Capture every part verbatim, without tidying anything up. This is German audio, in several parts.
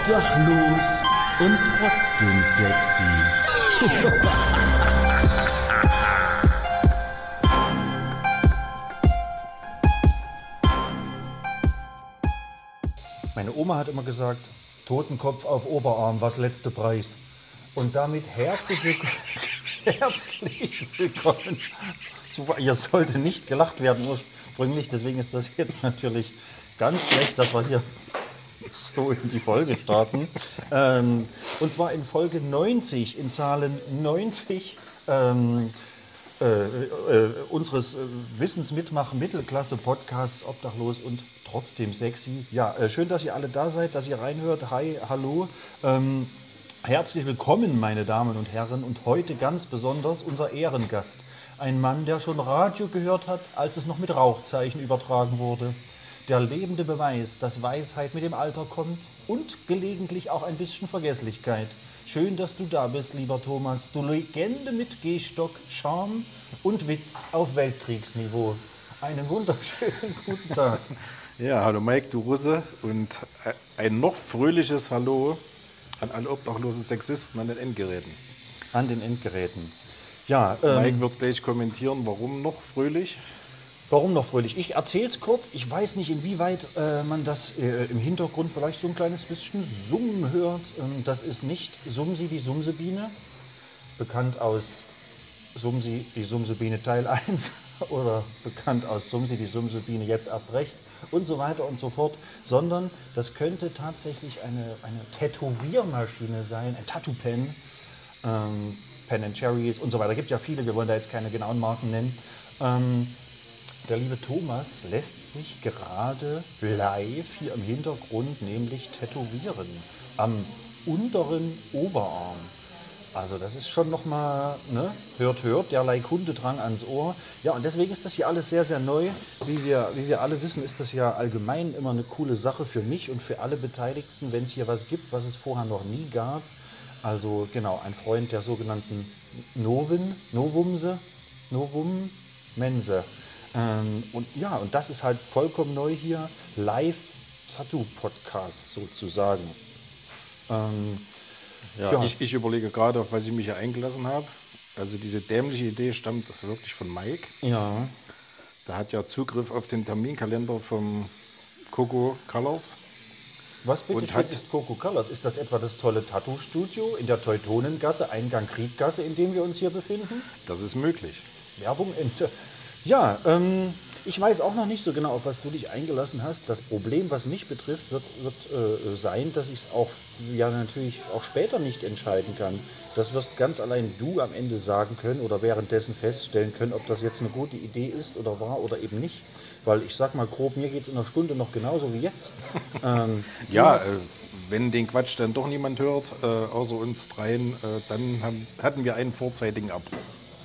Obdachlos und trotzdem sexy. Meine Oma hat immer gesagt, Totenkopf auf Oberarm, was letzte Preis. Und damit herzlich willkommen, herzlich willkommen. Hier sollte nicht gelacht werden ursprünglich, deswegen ist das jetzt natürlich ganz schlecht, dass wir hier so in die Folge starten. Ähm, und zwar in Folge neunzig, in Zahlen neunzig ähm, äh, äh, unseres Wissensmitmach-Mittelklasse-Podcasts Obdachlos und trotzdem sexy. Ja, äh, schön, dass ihr alle da seid, dass ihr reinhört. Hi, hallo. Ähm, herzlich willkommen, meine Damen und Herren. Und heute ganz besonders unser Ehrengast. Ein Mann, der schon Radio gehört hat, als es noch mit Rauchzeichen übertragen wurde. Der lebende Beweis, dass Weisheit mit dem Alter kommt und gelegentlich auch ein bisschen Vergesslichkeit. Schön, dass du da bist, lieber Thomas. Du Legende mit Gehstock, Charme und Witz auf Weltkriegsniveau. Einen wunderschönen guten Tag. Ja, hallo Mike, du Russe, und ein noch fröhliches Hallo an alle obdachlosen Sexisten an den Endgeräten. An den Endgeräten. Ja, ähm, Mike wird gleich kommentieren, warum noch fröhlich. Warum noch fröhlich? Ich erzähle es kurz. Ich weiß nicht, inwieweit äh, man das äh, im Hintergrund vielleicht so ein kleines bisschen Summen hört. Ähm, das ist nicht Sumsi, die Sumsebiene, bekannt aus Sumsi, die Sumsebiene Teil eins oder bekannt aus Sumsi, die Sumsebiene jetzt erst recht und so weiter und so fort, sondern das könnte tatsächlich eine, eine Tätowiermaschine sein, ein Tattoo-Pen, ähm, Pen and Cherries und so weiter. Es gibt ja viele, wir wollen da jetzt keine genauen Marken nennen. Ähm, Der liebe Thomas lässt sich gerade live hier im Hintergrund nämlich tätowieren am unteren Oberarm. Also das ist schon nochmal, ne? hört, hört, derlei Kundedrang ans Ohr. Ja, und deswegen ist das hier alles sehr, sehr neu. Wie wir, wie wir alle wissen, ist das ja allgemein immer eine coole Sache für mich und für alle Beteiligten, wenn es hier was gibt, was es vorher noch nie gab. Also genau, ein Freund der sogenannten Novin, Novumse, Novum-Mense. Ähm, und ja, und das ist halt vollkommen neu hier, Live-Tattoo-Podcast sozusagen. Ähm, Ja, ja. Ich, ich überlege gerade, auf was ich mich hier eingelassen habe. Also diese dämliche Idee stammt wirklich von Mike. Ja. Der hat ja Zugriff auf den Terminkalender vom Coco Colors. Was bitte Und schön hat- ist Coco Colors? Ist das etwa das tolle Tattoo-Studio in der Teutonengasse, Eingang Krieggasse, in dem wir uns hier befinden? Das ist möglich. Werbung Ende. Ja, ähm, ich weiß auch noch nicht so genau, auf was du dich eingelassen hast. Das Problem, was mich betrifft, wird, wird äh, sein, dass ich es auch ja natürlich auch später nicht entscheiden kann. Das wirst ganz allein du am Ende sagen können oder währenddessen feststellen können, ob das jetzt eine gute Idee ist oder war oder eben nicht. Weil ich sag mal grob, mir geht es in einer Stunde noch genauso wie jetzt. Ähm, du Ja, hast- äh, wenn den Quatsch dann doch niemand hört, äh, außer uns dreien, äh, dann haben, hatten wir einen vorzeitigen Abbruch.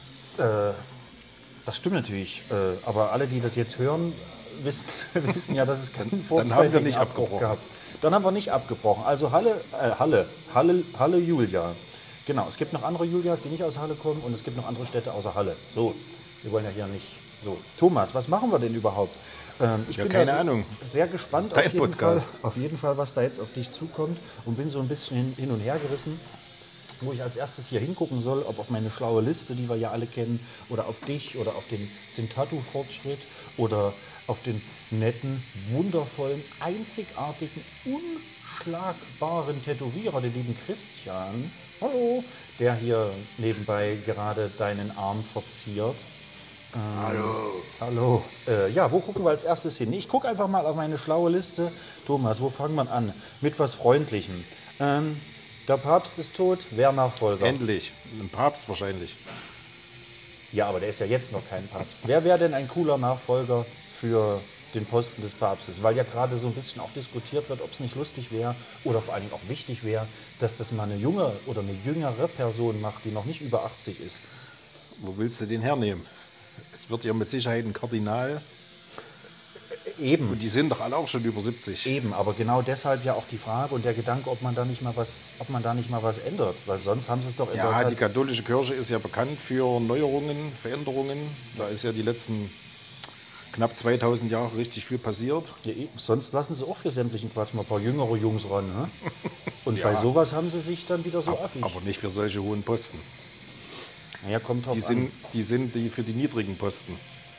Das stimmt natürlich, äh, aber alle, die das jetzt hören, wissen, wissen ja, dass es keinen Dann haben wir vorzeitigen nicht Abbruch abgebrochen. gab. Dann haben wir nicht abgebrochen. Also Halle, äh, Halle, Halle, Halle Julia. Genau, es gibt noch andere Julias, die nicht aus Halle kommen, und es gibt noch andere Städte außer Halle. So, wir wollen ja hier nicht so. Thomas, was machen wir denn überhaupt? Ähm, ich Ja, bin keine da se- Ahnung. sehr gespannt Das auf ist dein jeden, Fall, Podcast. auf jeden Fall, was da jetzt auf dich zukommt, und bin so ein bisschen hin, hin und her gerissen, wo ich als erstes hier hingucken soll, ob auf meine schlaue Liste, die wir ja alle kennen, oder auf dich oder auf den, den Tattoo-Fortschritt oder auf den netten, wundervollen, einzigartigen, unschlagbaren Tätowierer, den lieben Christian, hallo, der hier nebenbei gerade deinen Arm verziert. Hallo. Hallo. Äh, ja, wo gucken wir als erstes hin? Ich gucke einfach mal auf meine schlaue Liste. Thomas, wo fangen wir an? Mit was Freundlichem. Ähm, der Papst ist tot, wer Nachfolger? Endlich. Ein Papst wahrscheinlich. Ja, aber der ist ja jetzt noch kein Papst. Wer wäre denn ein cooler Nachfolger für den Posten des Papstes? Weil ja gerade so ein bisschen auch diskutiert wird, ob es nicht lustig wäre oder vor allen Dingen auch wichtig wäre, dass das mal eine junge oder eine jüngere Person macht, die noch nicht über achtzig ist. Wo willst du den hernehmen? Es wird ja mit Sicherheit ein Kardinal. Eben. Und die sind doch alle auch schon über siebzig. Eben, aber genau deshalb ja auch die Frage und der Gedanke, ob man da nicht mal was, ob man da nicht mal was ändert, weil sonst haben sie es doch in Ja, Deutschland- die katholische Kirche ist ja bekannt für Neuerungen, Veränderungen. Da ist ja die letzten knapp zweitausend Jahre richtig viel passiert. Ja, eben. Sonst lassen sie auch für sämtlichen Quatsch mal ein paar jüngere Jungs ran. Ne? Und Ja. bei sowas haben sie sich dann wieder so affig. Aber nicht für solche hohen Posten. Naja, kommt drauf Die an. sind, die sind die für die niedrigen Posten.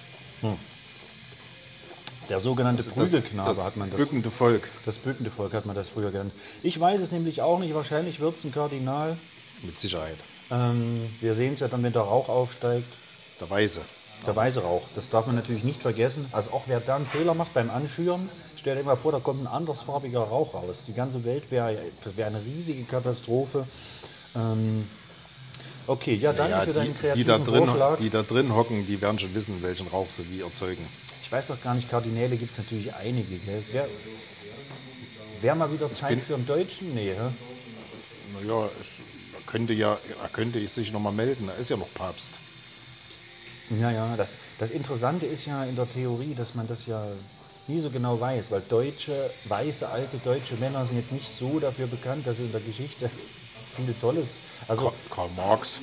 Der sogenannte Das, Prügelknabe das hat man das. bückende Volk. Das bückende Volk hat man das früher genannt. Ich weiß es nämlich auch nicht. Wahrscheinlich wird es ein Kardinal. Mit Sicherheit. Ähm, wir sehen es ja dann, wenn der Rauch aufsteigt. Der Weiße. Der weiße Rauch, das darf man natürlich nicht vergessen. Also auch wer da einen Fehler macht beim Anschüren, stell dir mal vor, da kommt ein andersfarbiger Rauch raus. Die ganze Welt wäre wär eine riesige Katastrophe. Ähm, okay, ja, danke Ja, für deinen die, kreativen die, da drin, Vorschlag. die da drin hocken, die werden schon wissen, welchen Rauch sie wie erzeugen. Ich weiß doch gar nicht, Kardinäle gibt es natürlich einige. Gell? Wäre wär mal wieder Zeit bin- für einen Deutschen? Nee, hä? Naja, es könnte ja, er könnte ich sich noch mal melden, er ist ja noch Papst. Ja, ja, das, das Interessante ist ja in der Theorie, dass man das ja nie so genau weiß, weil deutsche, weiße, alte deutsche Männer sind jetzt nicht so dafür bekannt, dass sie in der Geschichte viel Tolles, also Ka- Karl Marx.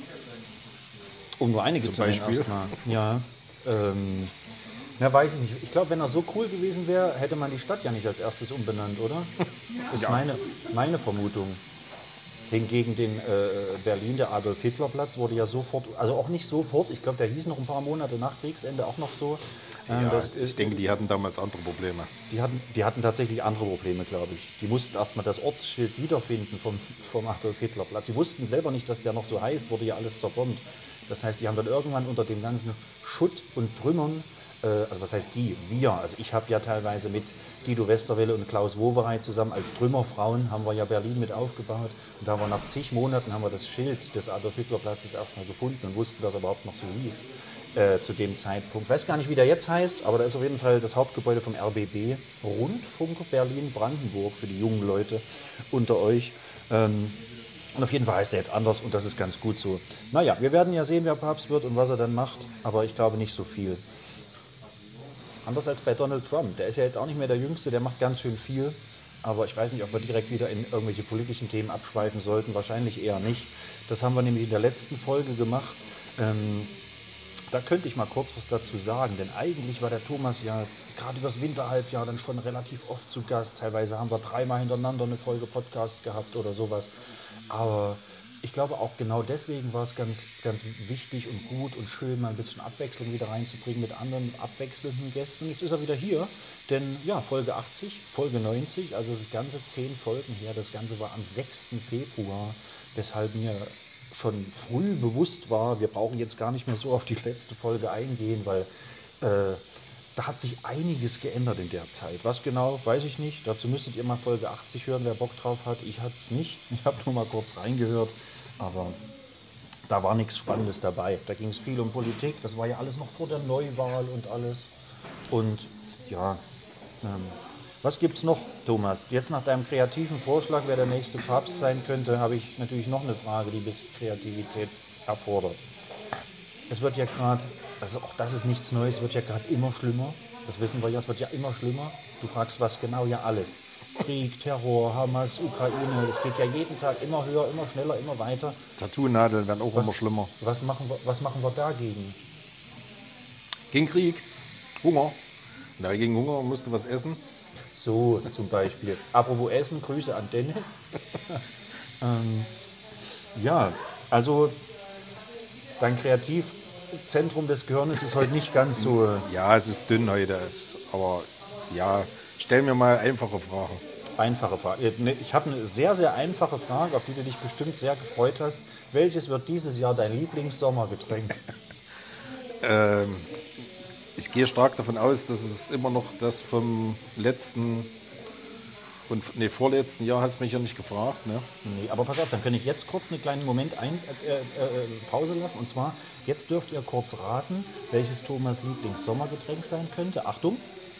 um nur einige Zum zu nennen Beispiel. erstmal. Ja, ähm, na weiß ich nicht. Ich glaube, wenn er so cool gewesen wäre, hätte man die Stadt ja nicht als erstes umbenannt, oder? Ist Ja. meine, meine Vermutung. Hingegen den äh, Berlin, der Adolf-Hitler-Platz, wurde ja sofort, also auch nicht sofort, ich glaube, der hieß noch ein paar Monate nach Kriegsende auch noch so. Ähm, Ja, das ich ist, denke, die hatten damals andere Probleme. die, hatten, die hatten tatsächlich andere Probleme, glaube ich. Die mussten erstmal das Ortsschild wiederfinden vom, vom Adolf-Hitler-Platz. Die wussten selber nicht, dass der noch so heißt, wurde ja alles zerbombt. Das heißt, die haben dann irgendwann unter dem ganzen Schutt und Trümmern, äh, also was heißt die, wir, also ich habe ja teilweise mit Guido Westerwelle und Klaus Wowereit zusammen als Trümmerfrauen haben wir ja Berlin mit aufgebaut. Und da haben wir nach zig Monaten haben wir das Schild des Adolf-Hitler-Platzes erstmal gefunden und wussten, dass er überhaupt noch so hieß äh, zu dem Zeitpunkt. Ich weiß gar nicht, wie der jetzt heißt, aber da ist auf jeden Fall das Hauptgebäude vom R B B, Rundfunk Berlin-Brandenburg für die jungen Leute unter euch. Ähm, Und auf jeden Fall heißt er jetzt anders und das ist ganz gut so. Naja, wir werden ja sehen, wer Papst wird und was er dann macht, aber ich glaube nicht so viel. Anders als bei Donald Trump. Der ist ja jetzt auch nicht mehr der Jüngste, der macht ganz schön viel. Aber ich weiß nicht, ob wir direkt wieder in irgendwelche politischen Themen abschweifen sollten. Wahrscheinlich eher nicht. Das haben wir nämlich in der letzten Folge gemacht. Ähm, da könnte ich mal kurz was dazu sagen. Denn eigentlich war der Thomas ja gerade übers Winterhalbjahr dann schon relativ oft zu Gast. Teilweise haben wir dreimal hintereinander eine Folge Podcast gehabt oder sowas. Aber ich glaube auch genau deswegen war es ganz, ganz wichtig und gut und schön, mal ein bisschen Abwechslung wieder reinzubringen mit anderen abwechselnden Gästen. Jetzt ist er wieder hier, denn ja, Folge achtzig, Folge neunzig, also das ganze zehn Folgen her. Das Ganze war am sechsten Februar, weshalb mir schon früh bewusst war, wir brauchen jetzt gar nicht mehr so auf die letzte Folge eingehen, weil äh, da hat sich einiges geändert in der Zeit. Was genau, weiß ich nicht. Dazu müsstet ihr mal Folge achtzig hören, wer Bock drauf hat. Ich hatte es nicht. Ich habe nur mal kurz reingehört. Aber da war nichts Spannendes dabei. Da ging es viel um Politik. Das war ja alles noch vor der Neuwahl und alles. Und ja, ähm, was gibt's noch, Thomas? Jetzt nach deinem kreativen Vorschlag, wer der nächste Papst sein könnte, habe ich natürlich noch eine Frage, die ein bisschen Kreativität erfordert. Es wird ja gerade, also auch das ist nichts Neues, es wird ja gerade immer schlimmer. Das wissen wir ja, es wird ja immer schlimmer. Du fragst, was genau? Ja, alles. Krieg, Terror, Hamas, Ukraine, es geht ja jeden Tag immer höher, immer schneller, immer weiter. Tattoo-Nadeln werden auch immer schlimmer. Was machen wir, was machen wir dagegen? Gegen Krieg, Hunger. Na, gegen Hunger musst du was essen. So zum Beispiel. Apropos Essen, Grüße an Dennis. ähm, ja, also dein Kreativzentrum des Gehirns ist heute nicht ganz so. äh, Ja, es ist dünn heute, es, aber ja, stell mir mal einfache Fragen. Einfache Frage. Ich habe eine sehr, sehr einfache Frage, auf die du dich bestimmt sehr gefreut hast. Welches wird dieses Jahr dein Lieblingssommergetränk? Ähm, ich gehe stark davon aus, dass es immer noch das vom letzten und nee, vorletzten Jahr, hast du mich ja nicht gefragt. Ne? Nee, aber pass auf, dann kann ich jetzt kurz einen kleinen Moment ein, äh, äh, Pause lassen. Und zwar, jetzt dürft ihr kurz raten, welches Thomas Lieblingssommergetränk sein könnte. Achtung!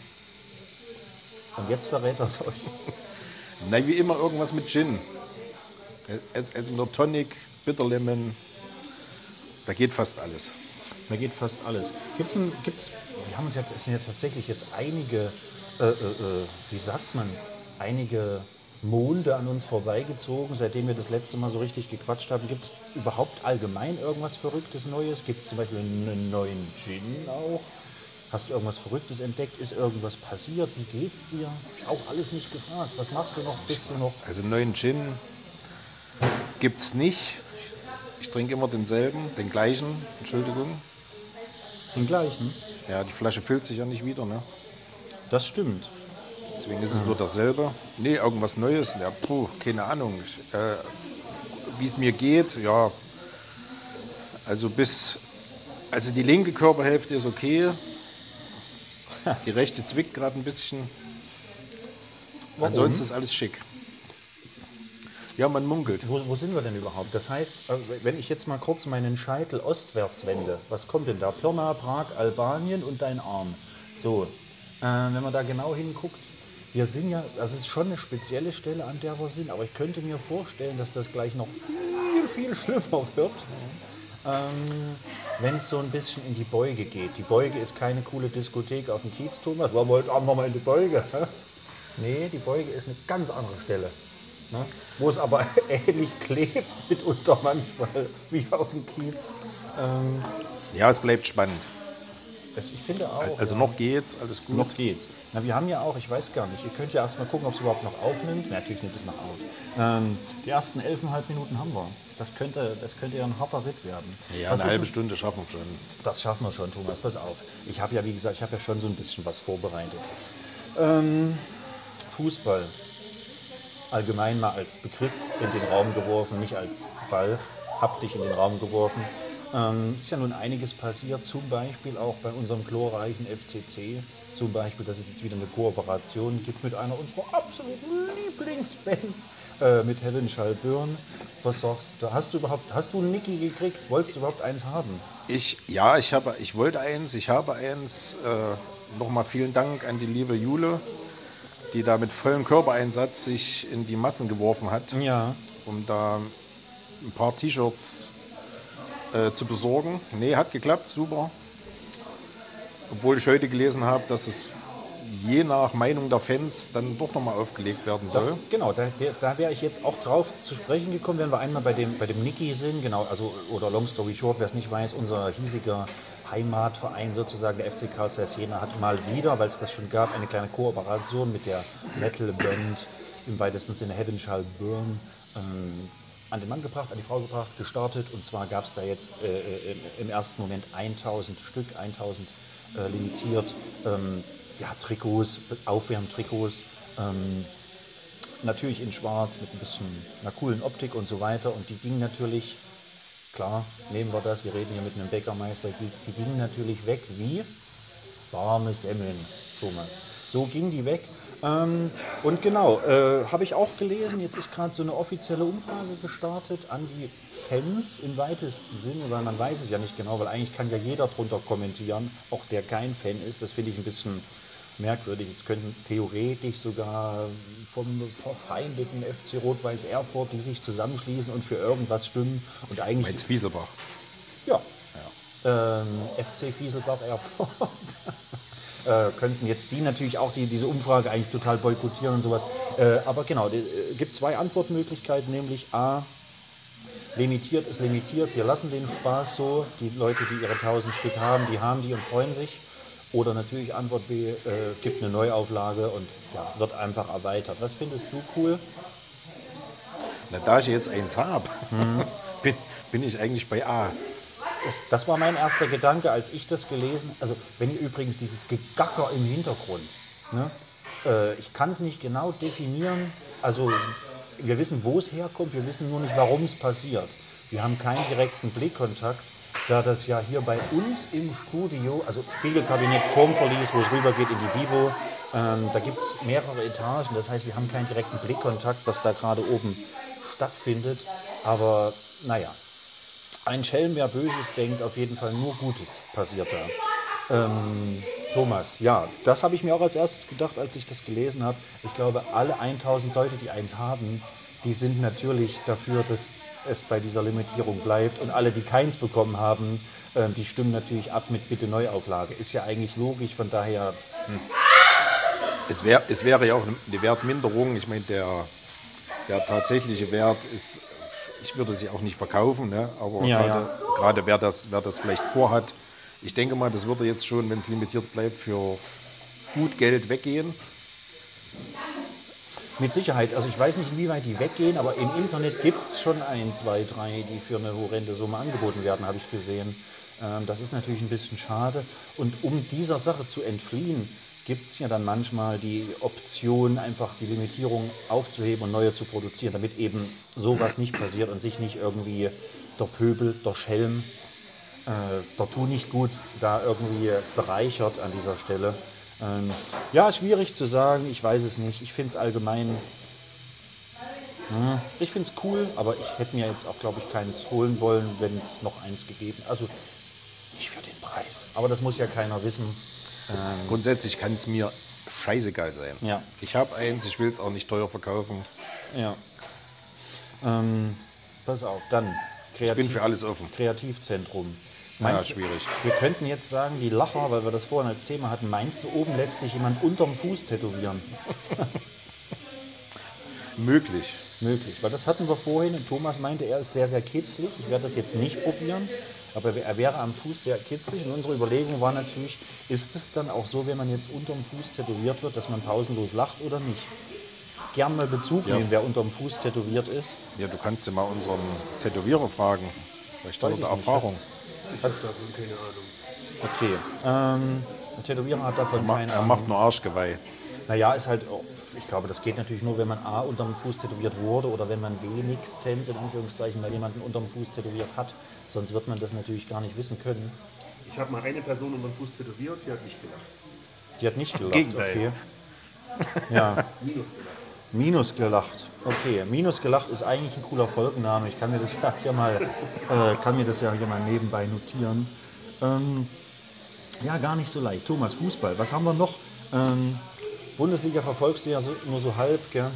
Und jetzt verrät er es euch. Na, wie immer irgendwas mit Gin. Es, es mit der Tonic, Bitterlemon, da geht fast alles. Mir geht fast alles. Gibt's ein, gibt's, wir haben uns ja, es sind ja tatsächlich jetzt einige, äh, äh, äh, wie sagt man, einige Monde an uns vorbeigezogen, seitdem wir das letzte Mal so richtig gequatscht haben. Gibt es überhaupt allgemein irgendwas Verrücktes Neues? Gibt es zum Beispiel einen neuen Gin auch? Hast du irgendwas Verrücktes entdeckt? Ist irgendwas passiert? Wie geht's dir? Hab ich auch alles nicht gefragt. Was machst du noch? Bist du noch? Also neuen Gin gibt es nicht. Ich trinke immer denselben, den gleichen, Entschuldigung. Den gleichen? Ja, die Flasche füllt sich ja nicht wieder, ne? Das stimmt. Deswegen ist es nur dasselbe. Nee, irgendwas Neues, ja, puh, keine Ahnung. Ich, äh, wie es mir geht, ja, also bis, also die linke Körperhälfte ist okay. Die rechte zwickt gerade ein bisschen. Warum? Ansonsten ist alles schick. Ja, man munkelt. Wo, wo sind wir denn überhaupt? Das heißt, äh, wenn ich jetzt mal kurz meinen Scheitel ostwärts wende, was kommt denn da? Pirna, Prag, Albanien und dein Arm. So, äh, wenn man da genau hinguckt, wir sind ja, das ist schon eine spezielle Stelle, an der wir sind, aber ich könnte mir vorstellen, dass das gleich noch viel, viel schlimmer wird, ähm, wenn es so ein bisschen in die Beuge geht. Die Beuge ist keine coole Diskothek auf dem Kiez, Thomas. Wollen wir heute Abend nochmal in die Beuge? Nee, die Beuge ist eine ganz andere Stelle. Ne? Wo es aber ähnlich klebt mitunter manchmal wie auf dem Kiez. Ähm, Ja, es bleibt spannend. das, ich finde auch. Also ja. noch geht's, alles gut. Noch geht's. Na, wir haben ja auch, ich weiß gar nicht, ihr könnt ja erst mal gucken, ob es überhaupt noch aufnimmt. Na, natürlich nimmt es noch auf. Ähm, die ersten elfeinhalb Minuten haben wir. Das könnte, das könnte ja ein harter Ritt werden. Ja, Was eine ist halbe denn- Stunde schaffen wir schon. Das schaffen wir schon, Thomas, pass auf. Ich habe ja, wie gesagt, ich habe ja schon so ein bisschen was vorbereitet. Ähm, Fußball. Allgemein mal als Begriff in den Raum geworfen, nicht als Ball, haptisch in den Raum geworfen. Ähm, ist ja nun einiges passiert, zum Beispiel auch bei unserem glorreichen F C C. Zum Beispiel, dass es jetzt wieder eine Kooperation gibt mit einer unserer absoluten Lieblingsbands, äh, mit Heaven Shall Burn. Was sagst du? Hast du überhaupt, hast du einen Niki gekriegt? Wolltest du überhaupt eins haben? Ich, ja, ich, habe, ich wollte eins, ich habe eins. Äh, Nochmal vielen Dank an die liebe Jule, die da mit vollem Körpereinsatz sich in die Massen geworfen hat, Ja. um da ein paar T-Shirts äh, zu besorgen. Nee, hat geklappt, super. Obwohl ich heute gelesen habe, dass es je nach Meinung der Fans dann doch nochmal aufgelegt werden soll. Das, genau, da, der, da wäre ich jetzt auch drauf zu sprechen gekommen, wenn wir einmal bei dem, bei dem Niki sind. Genau, also, oder long story short, wer es nicht weiß, unser hiesiger Heimatverein sozusagen, der F C Karl Zeiss Jena, hat mal wieder, weil es das schon gab, eine kleine Kooperation mit der Metal-Band, im weitesten Sinne Heaven Shall Burn, ähm, an den Mann gebracht, an die Frau gebracht, gestartet. Und zwar gab es da jetzt äh, im, im ersten Moment tausend Stück, tausend äh, limitiert. Ähm, ja, Trikots, Aufwärmtrikots, ähm, natürlich in schwarz mit ein bisschen einer coolen Optik und so weiter. Und die gingen natürlich, klar, nehmen wir das, wir reden hier mit einem Bäckermeister, die, die gingen natürlich weg wie warme Semmeln, Thomas. So ging die weg. Ähm, und genau, äh, habe ich auch gelesen, jetzt ist gerade so eine offizielle Umfrage gestartet an die Fans im weitesten Sinne, weil man weiß es ja nicht genau, weil eigentlich kann ja jeder drunter kommentieren, auch der kein Fan ist. Das finde ich ein bisschen merkwürdig. Jetzt könnten theoretisch sogar vom verfeindeten F C Rot-Weiß Erfurt, die sich zusammenschließen und für irgendwas stimmen. Und eigentlich Meinst Fieselbach? ja, ja. Ähm, F C Fieselbach Erfurt. äh, könnten jetzt die natürlich auch die, diese Umfrage eigentlich total boykottieren und sowas. Äh, aber genau, es äh, gibt zwei Antwortmöglichkeiten, nämlich A, limitiert ist limitiert, wir lassen den Spaß so, die Leute, die ihre tausend Stück haben, die haben die und freuen sich. Oder natürlich Antwort B, äh, gibt eine Neuauflage und ja, wird einfach erweitert. Was findest du cool? Na, da ich jetzt eins habe, Mhm. bin, bin ich eigentlich bei A. Das, das war mein erster Gedanke, als ich das gelesen habe. Also, wenn ihr übrigens dieses Gegacker im Hintergrund, ne, äh, ich kann es nicht genau definieren. Also, wir wissen, wo es herkommt, wir wissen nur nicht, warum es passiert. Wir haben keinen direkten Blickkontakt, da das ja hier bei uns im Studio, also Spiegelkabinett, Turmverlies, wo es rübergeht in die Bibo, ähm, da gibt es mehrere Etagen. Das heißt, wir haben keinen direkten Blickkontakt, was da gerade oben stattfindet. Aber naja. Ein Schelm, wer Böses denkt, auf jeden Fall nur Gutes passiert da. Ähm, Thomas, ja, das habe ich mir auch als erstes gedacht, als ich das gelesen habe. Ich glaube, alle tausend Leute, die eins haben, die sind natürlich dafür, dass es bei dieser Limitierung bleibt. Und alle, die keins bekommen haben, ähm, die stimmen natürlich ab mit Bitte Neuauflage. Ist ja eigentlich logisch, von daher... Hm. Es, wär, es wäre ja auch eine Wertminderung. Ich meine, der, der tatsächliche Wert ist, ich würde sie auch nicht verkaufen, ne? Aber Ja, gerade, ja. gerade wer das, wer das vielleicht vorhat, Ich denke mal, das würde jetzt schon, wenn es limitiert bleibt, für gut Geld weggehen. Mit Sicherheit. Also ich weiß nicht, inwieweit die weggehen, aber im Internet gibt es schon ein, zwei, drei, die für eine horrende Summe angeboten werden, habe ich gesehen. Ähm, das ist natürlich ein bisschen schade. Und um dieser Sache zu entfliehen, gibt es ja dann manchmal die Option, einfach die Limitierung aufzuheben und neue zu produzieren, damit eben sowas nicht passiert und sich nicht irgendwie der Pöbel, der Schelm, äh, der Tu nicht gut da irgendwie bereichert an dieser Stelle. Ähm, ja, schwierig zu sagen, ich weiß es nicht. Ich finde es allgemein, hm, ich finde es cool, aber ich hätte mir jetzt auch, glaube ich, keins holen wollen, wenn es noch eins gegeben. Also nicht für den Preis, aber das muss ja keiner wissen. Ähm, Grundsätzlich kann es mir scheißegal sein. Ja. Ich habe eins, ich will es auch nicht teuer verkaufen. Ja. Ähm, pass auf, dann Ich bin für alles offen. Kreativzentrum. Ja, Meinst, schwierig. Wir könnten jetzt sagen, die Lacher, weil wir das vorhin als Thema hatten, meinst du, oben lässt sich jemand unterm Fuß tätowieren? Möglich. Möglich, weil das hatten wir vorhin und Thomas meinte, er ist sehr, sehr kitzlig. Ich werde das jetzt nicht probieren, aber er wäre am Fuß sehr kitzlig und unsere Überlegung war natürlich, ist es dann auch so, wenn man jetzt unterm Fuß tätowiert wird, dass man pausenlos lacht oder nicht? Gern mal Bezug Ja. nehmen, wer unterm Fuß tätowiert ist. Ja, du kannst ja mal unseren Tätowierer fragen. Vielleicht hat Weiß er ich da nicht. Erfahrung. Ich habe davon keine Ahnung. Okay, ähm, der Tätowierer hat davon Er macht, keine er Ahnung. macht nur Arschgeweih. Naja, ist halt, oh, ich glaube, das geht natürlich nur, wenn man A, unterm Fuß tätowiert wurde oder wenn man wenigstens, in Anführungszeichen, mal jemanden unterm Fuß tätowiert hat. Sonst wird man das natürlich gar nicht wissen können. Ich habe mal eine Person unter den Fuß tätowiert, die hat nicht gelacht. Die hat nicht gelacht, Gegenteil. okay. Ja, Minus gelacht. minus gelacht. Okay, minus gelacht ist eigentlich ein cooler Folgenname. Ich kann mir das ja hier mal, äh, kann mir das ja hier mal nebenbei notieren. Ähm, ja, gar nicht so leicht. Thomas, Fußball, was haben wir noch? Ähm, Bundesliga verfolgst du ja so, nur so halb, gell?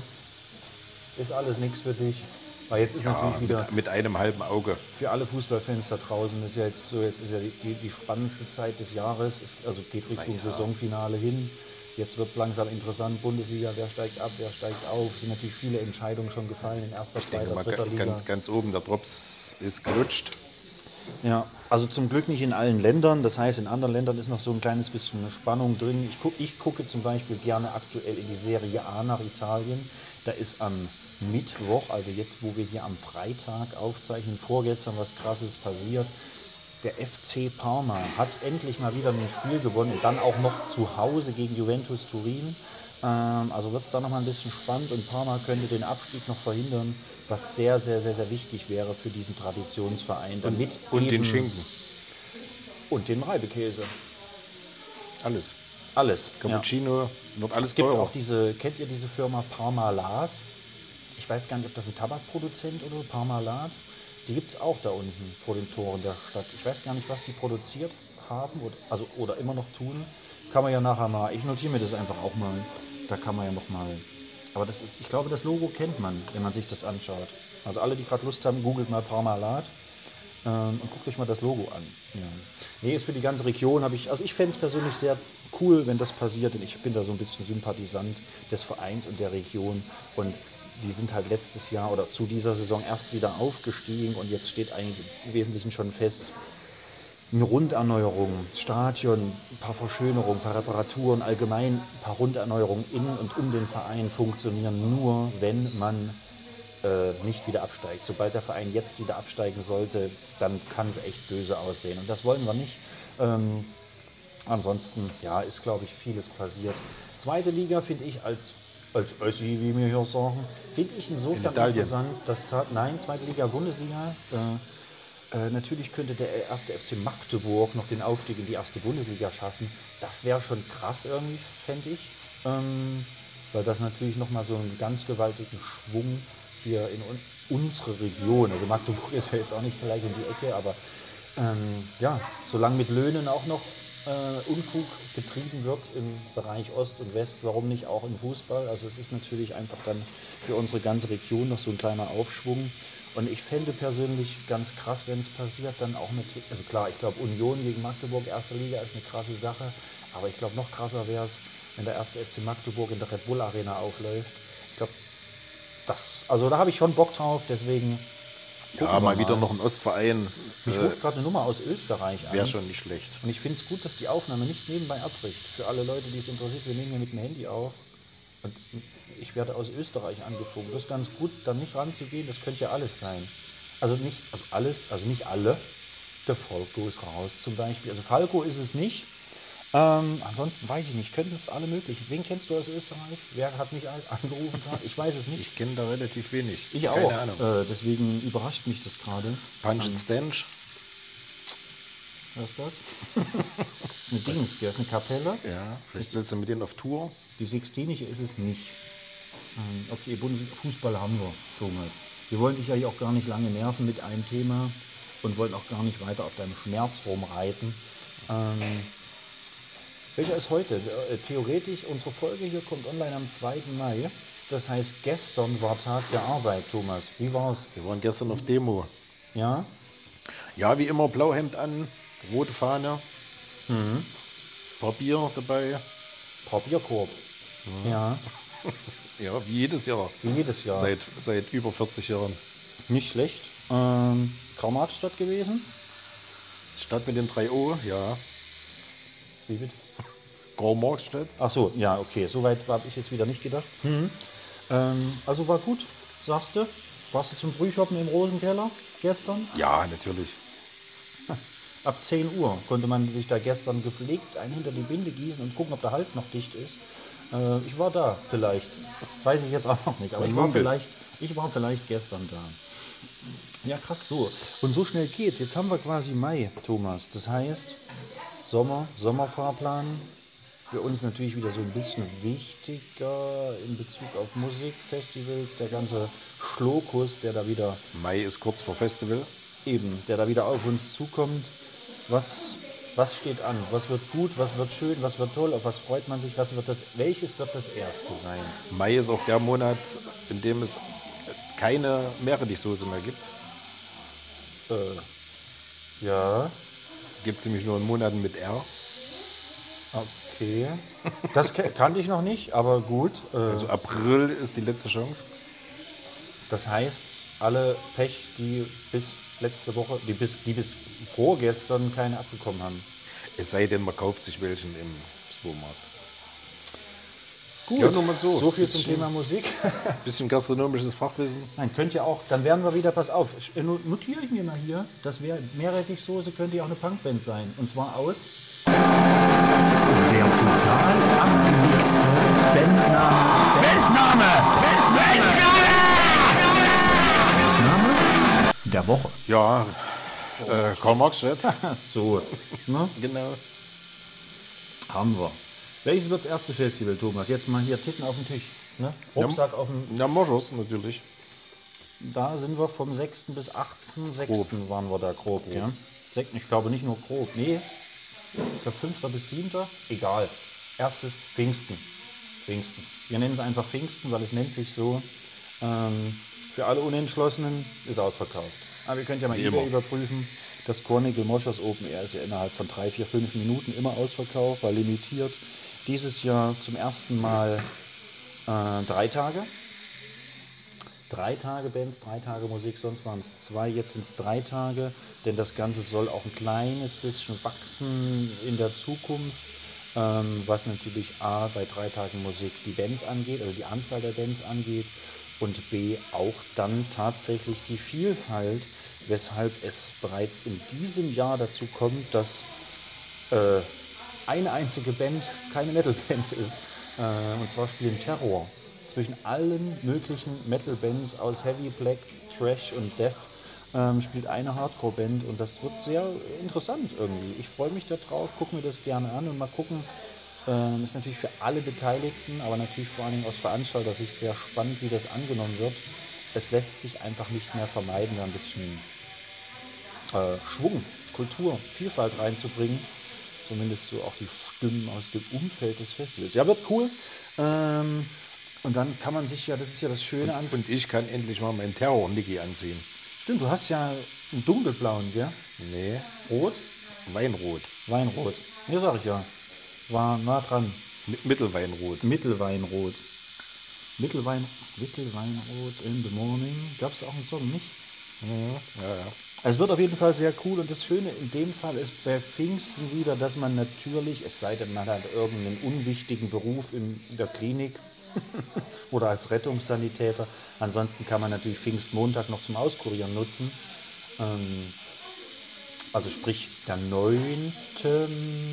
Ist alles nichts für dich. Weil jetzt ist Ja, natürlich wieder mit, mit einem halben Auge. für alle Fußballfans da draußen ist ja jetzt so, jetzt ist ja die, die spannendste Zeit des Jahres. Es, also geht Richtung Saisonfinale hin. Jetzt wird es langsam interessant. Bundesliga, wer steigt ab, wer steigt auf. Es sind natürlich viele Entscheidungen schon gefallen in erster, Ich denke zweiter, mal, dritter Liga. ganz, ganz oben, der Drops ist gelutscht. Ja, also zum Glück nicht in allen Ländern. Das heißt, in anderen Ländern ist noch so ein kleines bisschen eine Spannung drin. Ich, guck, ich gucke zum Beispiel gerne aktuell in die Serie A nach Italien. Da ist am Mittwoch, also jetzt, wo wir hier am Freitag aufzeichnen, vorgestern was Krasses passiert. Der F C Parma hat endlich mal wieder ein Spiel gewonnen und dann auch noch zu Hause gegen Juventus Turin. Ähm, also wird es da noch mal ein bisschen spannend und Parma könnte den Abstieg noch verhindern, was sehr, sehr, sehr, sehr wichtig wäre für diesen Traditionsverein. Damit Und eben den Schinken. Und den Reibekäse. Alles. Alles. Ja. Cappuccino wird alles Es gibt teurer. auch diese, kennt ihr diese Firma Parmalat? Ich weiß gar nicht, ob das ein Tabakproduzent oder Parmalat. Die gibt es auch da unten vor den Toren der Stadt. Ich weiß gar nicht, was die produziert haben oder, also, oder immer noch tun. Kann man ja nachher mal, ich notiere mir das einfach auch mal. Da kann man ja noch mal. Aber das ist, ich glaube, das Logo kennt man, wenn man sich das anschaut. Also alle, die gerade Lust haben, googelt mal Parmalat ähm, und guckt euch mal das Logo an. Ja. Nee, ist für die ganze Region, habe ich, also ich fände es persönlich sehr cool, wenn das passiert, denn ich bin da so ein bisschen Sympathisant des Vereins und der Region und die sind halt letztes Jahr oder zu dieser Saison erst wieder aufgestiegen und jetzt steht eigentlich im Wesentlichen schon fest, eine Runderneuerung, Stadion, ein paar Verschönerungen, ein paar Reparaturen, allgemein ein paar Runderneuerungen in und um den Verein funktionieren nur, wenn man äh, nicht wieder absteigt. Sobald der Verein jetzt wieder absteigen sollte, dann kann es echt böse aussehen und das wollen wir nicht. Ähm, ansonsten, ja, ist glaube ich vieles passiert. Zweite Liga finde ich als Als Össi, wie wir hier sagen, finde ich insofern In Italien. interessant, dass ta- nein, zweite Liga, Bundesliga. Äh, äh, natürlich könnte der erste F C Magdeburg noch den Aufstieg in die erste Bundesliga schaffen. Das wäre schon krass irgendwie, fände ich. Ähm, weil das natürlich nochmal so einen ganz gewaltigen Schwung hier in un unsere Region, also Magdeburg ist ja jetzt auch nicht gleich um die Ecke, aber ähm, ja, solange mit Löhnen auch noch äh, Unfug getrieben wird im Bereich Ost und West, warum nicht auch im Fußball? Also es ist natürlich einfach dann für unsere ganze Region noch so ein kleiner Aufschwung. Und ich fände persönlich ganz krass, wenn es passiert, dann auch mit, also klar, ich glaube Union gegen Magdeburg, erste Liga ist eine krasse Sache, aber ich glaube noch krasser wäre es, wenn der erste F C Magdeburg in der Red Bull Arena aufläuft. Ich glaube, das, also da habe ich schon Bock drauf, deswegen Ja, wir mal wieder noch ein Ostverein. Mich Äh, ruft gerade eine Nummer aus Österreich an. Wäre schon nicht schlecht. Und ich finde es gut, dass die Aufnahme nicht nebenbei abbricht. Für alle Leute, die es interessiert, wir nehmen hier mit dem Handy auf. Und ich werde aus Österreich angefunkt. Das ist ganz gut, da nicht ranzugehen, das könnte ja alles sein. Also nicht, also alles, also nicht alle. Der Falco ist raus zum Beispiel. Also Falco ist es nicht. Ähm, ansonsten weiß ich nicht, könnten es alle möglichen. Wen kennst du aus Österreich? Wer hat mich an- angerufen gerade? Ich weiß es nicht. Ich kenne da relativ wenig. Ich auch. Keine Ahnung. Äh, deswegen überrascht mich das gerade. Punch and Stench. Was ist das? Das ist eine Dings, das ist eine Kapelle. Ja, vielleicht willst du mit denen auf Tour. Die Sixtinische ist es nicht. Ähm, Okay, Bundesfußball haben wir, Thomas. Wir wollen dich ja hier auch gar nicht lange nerven mit einem Thema und wollen auch gar nicht weiter auf deinem Schmerz rumreiten. Ähm, welcher ist heute? Äh, Theoretisch, unsere Folge hier kommt online am zweiten Mai. Das heißt, gestern war Tag der Arbeit, Thomas. Wie war's? Wir waren gestern auf Demo. Ja? Ja, wie immer, Blauhemd an, rote Fahne, Mhm. paar Bier dabei. Papierkorb. Ja, Ja, wie jedes Jahr. wie jedes Jahr. Seit, seit über vierzig Jahren. Nicht schlecht. Ähm, Karl-Marx-Stadt gewesen? Stadt mit den drei O, ja. Wie bitte? Karl-Marx-Stadt. Ach so, ja, okay. Soweit habe ich jetzt wieder nicht gedacht. Ähm, also war gut, sagst du? Warst du zum Frühshoppen im Rosenkeller gestern? Ja, natürlich. Ab zehn Uhr konnte man sich da gestern gepflegt einen hinter die Binde gießen und gucken, ob der Hals noch dicht ist. Äh, ich war da vielleicht. Weiß ich jetzt auch noch nicht. Aber Man ich war, munkelt. vielleicht, ich war vielleicht gestern da. Ja, krass so. Und so schnell geht's. Jetzt haben wir quasi Mai, Thomas. Das heißt, Sommer, Sommerfahrplan. Für uns natürlich wieder so ein bisschen wichtiger in Bezug auf Musikfestivals. Der ganze Schlokus, der da wieder Mai ist kurz vor Festival. eben, der da wieder auf uns zukommt. Was, was steht an? Was wird gut? Was wird schön? Was wird toll? Auf was freut man sich? Was wird das? Welches wird das erste sein? Mai ist auch der Monat, in dem es keine Meerrettichsoße mehr gibt. Ja, Gibt es nämlich nur in Monaten mit R. okay. Das ke- kannte ich noch nicht, aber gut. Äh, Also April ist die letzte Chance. Das heißt, alle Pech, die bis letzte Woche, die bis, die bis vorgestern keine abbekommen haben. Es sei denn, man kauft sich welchen im Supermarkt. Gut, Ja, nur mal so. so viel zum Bisschen- Thema Musik. Bisschen gastronomisches Fachwissen. Nein, könnt ihr auch, dann werden wir wieder, pass auf, ich- äh, notiere ich mir mal hier, das wäre Meerrettichsoße, könnte ja auch eine Punkband sein. Und zwar aus Der total abgewichste Bandname. Bandname! Bandname der Woche. Ja, äh, Karl-Marx-Stadt. so. Ne? Genau. Haben wir. Welches wird das erste Festival, Thomas? Jetzt mal hier Titten auf den Tisch. Ne? Rucksack auf dem. Ja, Moschus natürlich. Da sind wir vom sechsten bis achten sechsten waren wir da grob. Ja? Sek- Ich glaube nicht nur grob. Nee, ich glaube fünften bis siebten Egal. Erstes Pfingsten. Pfingsten. Wir nennen es einfach Pfingsten, weil es nennt sich so. Ähm, für alle Unentschlossenen ist ausverkauft. Aber ihr könnt ja mal Wie eBay immer. überprüfen. Das Kornigl Moschus Open Air ist ja innerhalb von drei, vier, fünf Minuten immer ausverkauft, war limitiert. Dieses Jahr zum ersten Mal äh, drei Tage. Drei Tage Bands, drei Tage Musik, sonst waren es zwei, jetzt sind es drei Tage, denn das Ganze soll auch ein kleines bisschen wachsen in der Zukunft, ähm, was natürlich A, bei drei Tagen Musik die Bands angeht, also die Anzahl der Bands angeht und B, auch dann tatsächlich die Vielfalt, weshalb es bereits in diesem Jahr dazu kommt, dass äh, eine einzige Band keine Metal-Band ist, äh, und zwar spielen Terror. Zwischen allen möglichen Metal-Bands aus Heavy, Black, Thrash und Death ähm, spielt eine Hardcore-Band und das wird sehr interessant irgendwie. Ich freue mich da drauf, gucke mir das gerne an und mal gucken. Ähm, ist natürlich für alle Beteiligten, aber natürlich vor allen Dingen aus Veranstalter-Sicht sehr spannend, wie das angenommen wird. Es lässt sich einfach nicht mehr vermeiden, da ein bisschen äh, Schwung, Kultur, Vielfalt reinzubringen. Zumindest so auch die Stimmen aus dem Umfeld des Festivals. Ja, wird cool. Ähm, und dann kann man sich ja, das ist ja das Schöne an. Und ich kann endlich mal meinen Terror-Niki anziehen. Stimmt, du hast ja einen dunkelblauen, gell? Nee, Rot? Weinrot. Weinrot. Ja, sag ich ja. War nah dran. Mit Mittelweinrot. Mittelweinrot. Mittelwein, Mittelweinrot in the morning. Gab es auch einen Song, nicht? Ja, ja. Es wird auf jeden Fall sehr cool und das Schöne in dem Fall ist bei Pfingsten wieder, dass man natürlich, es sei denn, man hat irgendeinen unwichtigen Beruf in der Klinik oder als Rettungssanitäter, ansonsten kann man natürlich Pfingstmontag noch zum Auskurieren nutzen. Ähm, also sprich, der neunte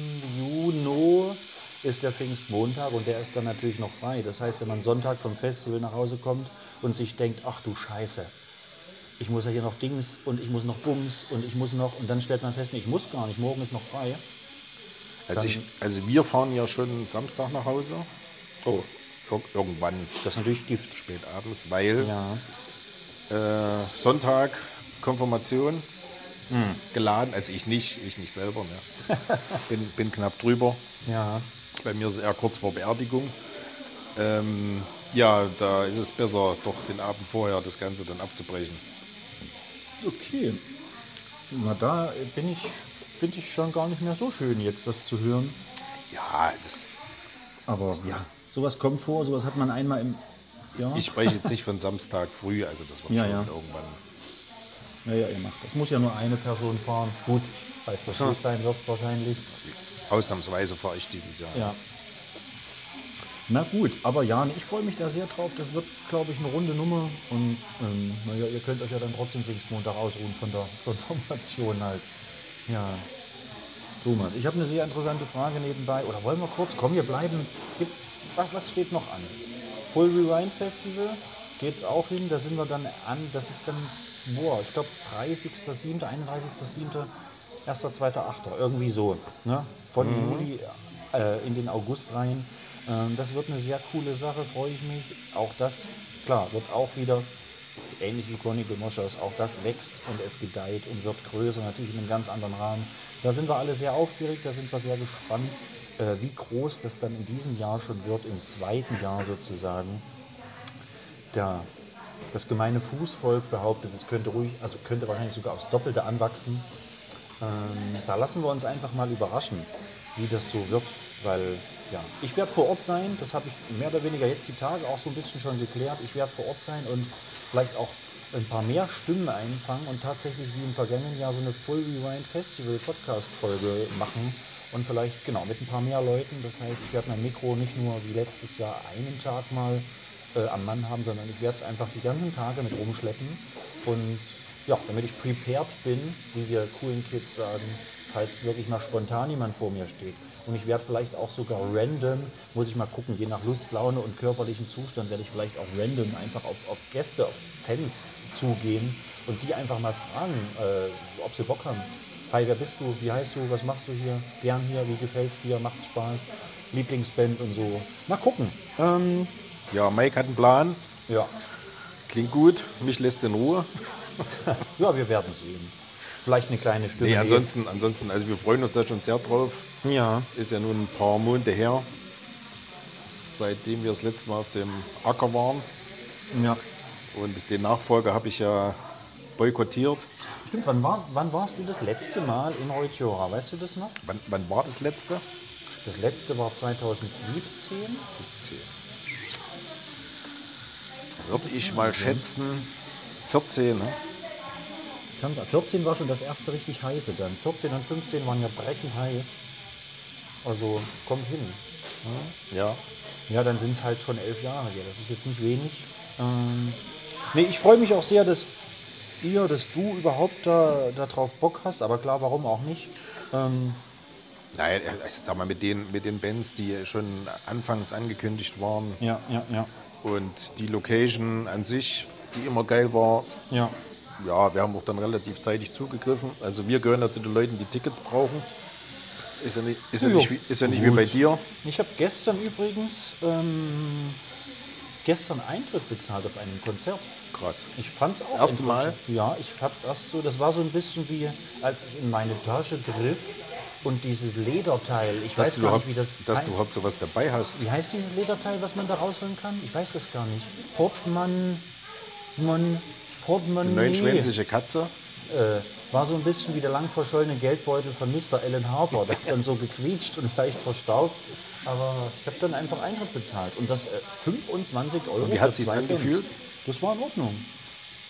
Juni ist der Pfingstmontag und der ist dann natürlich noch frei. Das heißt, wenn man Sonntag vom Festival nach Hause kommt und sich denkt, ach du Scheiße, ich muss ja hier noch Dings und ich muss noch Bums und ich muss noch, und dann stellt man fest, nee, ich muss gar nicht, morgen ist noch frei. Also, ich, also wir fahren ja schon Samstag nach Hause. Oh, Ir irgendwann das ist natürlich Gift. spät abends, weil Ja. äh, Sonntag Konfirmation geladen. Also ich nicht, ich nicht selber. Ne? bin, bin knapp drüber. Ja. Bei mir ist es eher kurz vor Beerdigung. Ähm, ja, da ist es besser, doch den Abend vorher das Ganze dann abzubrechen. Okay. Na, da bin ich, finde ich schon gar nicht mehr so schön, jetzt das zu hören. Ja, das, Aber ja, sowas kommt vor, sowas hat man einmal im Jahr. ich spreche jetzt nicht von Samstag früh, also das wird Ja, schon ja. irgendwann. Ja, ja, ihr macht. Das muss ja nur eine Person fahren. Gut, ich weiß, dass du es sein wirst wahrscheinlich. Ausnahmsweise fahre ich dieses Jahr. Ja. Na gut, aber Jan, ich freue mich da sehr drauf. Das wird, glaube ich, eine runde Nummer. Und ähm, naja, ihr könnt euch ja dann trotzdem Pfingstmontag ausruhen von der Konfirmation halt. Ja. Thomas, ich habe eine sehr interessante Frage nebenbei. Oder wollen wir kurz, komm, wir bleiben. Gibt, was, was steht noch an? Full Rewind Festival geht's auch hin. Da sind wir dann an. Das ist dann, boah, ich glaube dreißigster siebter, einunddreißigster siebter, erster, zweiter, achter Irgendwie so. Ne? Von Juli äh, in den August rein. Ähm, das wird eine sehr coole Sache, freue ich mich. Auch das, klar, wird auch wieder, ähnlich wie Chronicle Moschus, auch das wächst und es gedeiht und wird größer, natürlich in einem ganz anderen Rahmen. Da sind wir alle sehr aufgeregt, da sind wir sehr gespannt, äh, wie groß das dann in diesem Jahr schon wird, im zweiten Jahr sozusagen. Da das gemeine Fußvolk behauptet, es könnte ruhig, also könnte wahrscheinlich sogar aufs Doppelte anwachsen. Ähm, da lassen wir uns einfach mal überraschen, wie das so wird, weil ja, ich werde vor Ort sein, das habe ich mehr oder weniger jetzt die Tage auch so ein bisschen schon geklärt. Ich werde vor Ort sein und vielleicht auch ein paar mehr Stimmen einfangen und tatsächlich wie im vergangenen Jahr so eine Full Rewind Festival Podcast Folge machen und vielleicht genau mit ein paar mehr Leuten. Das heißt, ich werde mein Mikro nicht nur wie letztes Jahr einen Tag mal äh, am Mann haben, sondern ich werde es einfach die ganzen Tage mit rumschleppen und ja, damit ich prepared bin, wie wir coolen Kids sagen, falls wirklich mal spontan jemand vor mir steht. Und ich werde vielleicht auch sogar random, muss ich mal gucken, je nach Lust, Laune und körperlichem Zustand, werde ich vielleicht auch random einfach auf, auf Gäste, auf Fans zugehen und die einfach mal fragen, äh, ob sie Bock haben. Hi, wer bist du? Wie heißt du? Was machst du hier? Gern hier? Wie gefällt's dir? Macht's Spaß? Lieblingsband und so. Mal gucken. Ähm, Ja, Mike hat einen Plan, ja. klingt gut, mich lässt in Ruhe. ja, wir werden sehen. Vielleicht eine kleine Stimme. Nee, ansonsten, ansonsten, also wir freuen uns da schon sehr drauf. Ja. Ist ja nun ein paar Monate her, seitdem wir das letzte Mal auf dem Acker waren. Ja. Und den Nachfolger habe ich ja boykottiert. Stimmt, wann, war, wann warst du das letzte Mal in Reutjora? Weißt du das noch? Wann, wann war das letzte? Das letzte war zweitausendsiebzehn. siebzehn. Würde ich mal schätzen, vierzehn. Ne? Kann sein. vierzehn war schon das erste richtig heiße dann. vierzehn und fünfzehn waren ja brechend heiß. Also kommt hin. Ja. Ja, dann sind es halt schon elf Jahre hier. Das ist jetzt nicht wenig. Ähm, nee, ich freue mich auch sehr, dass ihr, dass du überhaupt da, da drauf Bock hast. Aber klar, warum auch nicht? Ähm, Nein, ich sag mal, mit den, mit den Bands, die schon anfangs angekündigt waren ja, ja, ja. und die Location an sich, die immer geil war, Ja. ja, wir haben auch dann relativ zeitig zugegriffen. Also wir gehören ja zu den Leuten, die Tickets brauchen. Ist ja nicht, ist ja Jo. nicht, wie, ist ja nicht wie bei dir. Ich habe gestern übrigens ähm, gestern Eintritt bezahlt auf einem Konzert. Krass. Ich fand's auch Das erste Mal? interessant. Ja, ich habe das so, das war so ein bisschen wie, als ich in meine Tasche griff und dieses Lederteil, ich Dass weiß du gar überhaupt, nicht, wie das dass heißt. du überhaupt sowas dabei hast. Wie heißt dieses Lederteil, was man da rausholen kann? Ich weiß das gar nicht. Portman, man, Portemonnaie. Die neunschwänzige Katze. Äh, war so ein bisschen wie der lang verschollene Geldbeutel von Mister Alan Harper. Der hat dann so gequietscht und leicht verstaubt. Aber ich habe dann einfach Eintritt bezahlt. Und das äh, fünffundzwanzig Euro Und wie hat für sich's zwei angefühlt? Bands. Das war in Ordnung.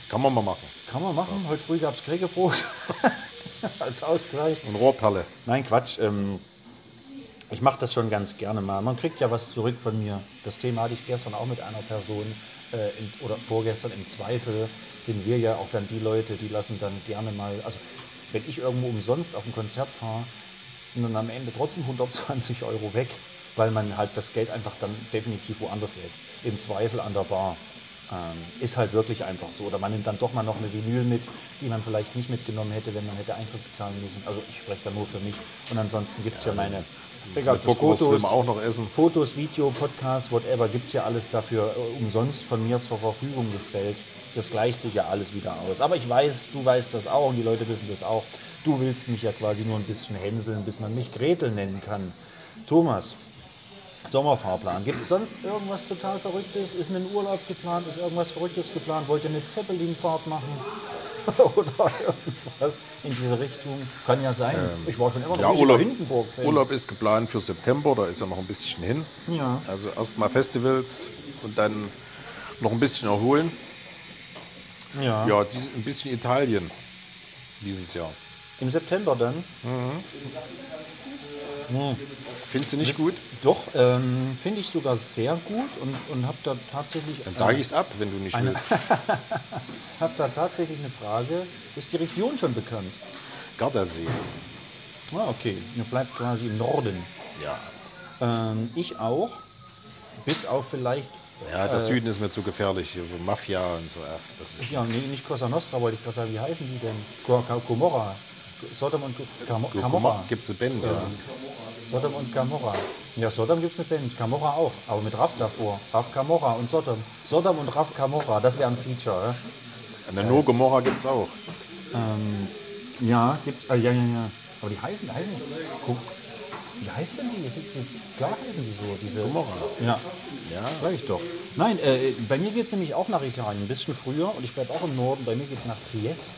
Kann man mal machen. Kann man machen. Heute früh gab es Kriegebrot als Ausgleich. Und Rohrperle. Nein, Quatsch. Ähm, ich mache das schon ganz gerne mal. Man kriegt ja was zurück von mir. Das Thema hatte ich gestern auch mit einer Person äh, in, oder vorgestern. Im Zweifel sind wir ja auch dann die Leute, die lassen dann gerne mal, also wenn ich irgendwo umsonst auf ein Konzert fahre, sind dann am Ende trotzdem hundertzwanzig Euro weg, weil man halt das Geld einfach dann definitiv woanders lässt. Im Zweifel an der Bar. Ähm, ist halt wirklich einfach so. Oder man nimmt dann doch mal noch eine Vinyl mit, die man vielleicht nicht mitgenommen hätte, wenn man hätte Eintritt bezahlen müssen. Also ich spreche da nur für mich. Und ansonsten gibt es ja, ja meine Bockwurst will man auch noch essen. Fotos, Video, Podcasts, whatever, gibt es ja alles dafür äh, umsonst von mir zur Verfügung gestellt. Das gleicht sich ja alles wieder aus. Aber ich weiß, du weißt das auch und die Leute wissen das auch. Du willst mich ja quasi nur ein bisschen hänseln, bis man mich Gretel nennen kann. Thomas, Sommerfahrplan. Gibt es sonst irgendwas total Verrücktes? Ist ein Urlaub geplant? Ist irgendwas Verrücktes geplant? Wollt ihr eine Zeppelin-Fahrt machen? Oder irgendwas in diese Richtung? Kann ja sein. Ähm, ich war schon immer ja, ein Urlaub, Hindenburg-Fan. Urlaub ist geplant für September, da ist ja noch ein bisschen hin. Ja. Also erstmal Festivals und dann noch ein bisschen erholen. Ja. Ja, die, ein bisschen Italien dieses Jahr. Im September dann? Mhm. Hm. Findest du nicht Wisst, gut? Doch, ähm, finde ich sogar sehr gut und, und habe da tatsächlich... Dann sage ich es ab, wenn du nicht eine, willst. habe da tatsächlich eine Frage. Ist die Region schon bekannt? Gardasee. Ah, okay. Ihr bleibt quasi im Norden. Ja. Ähm, ich auch. Bis auf vielleicht... Ja, der äh, Süden ist mir zu gefährlich. Mafia und so. Ja, das ist ja, nee, nicht Cosa Nostra, wollte ich gerade sagen. Wie heißen die denn? Gomorra. Sodom und Gomorra. Gibt es eine Band, ja. Sodom und Gomorra. Ja, Sodom gibt es eine Band, Gomorra auch, aber mit Raff davor. Raff Gomorra und Sodom. Sodom und Raff Gomorra, das wäre ein Feature. Ja? No Gomorra gibt es auch. Ähm, ja, gibt äh, ja, ja, ja. Aber die heißen, heißen, guck, wie heißen die? Ist jetzt, jetzt, klar heißen die so, diese... Gomorra. Ja, Ja. sag ich doch. Nein, äh, bei mir geht es nämlich auch nach Italien, ein bisschen früher und ich bleibe auch im Norden. Bei mir geht es nach Triest.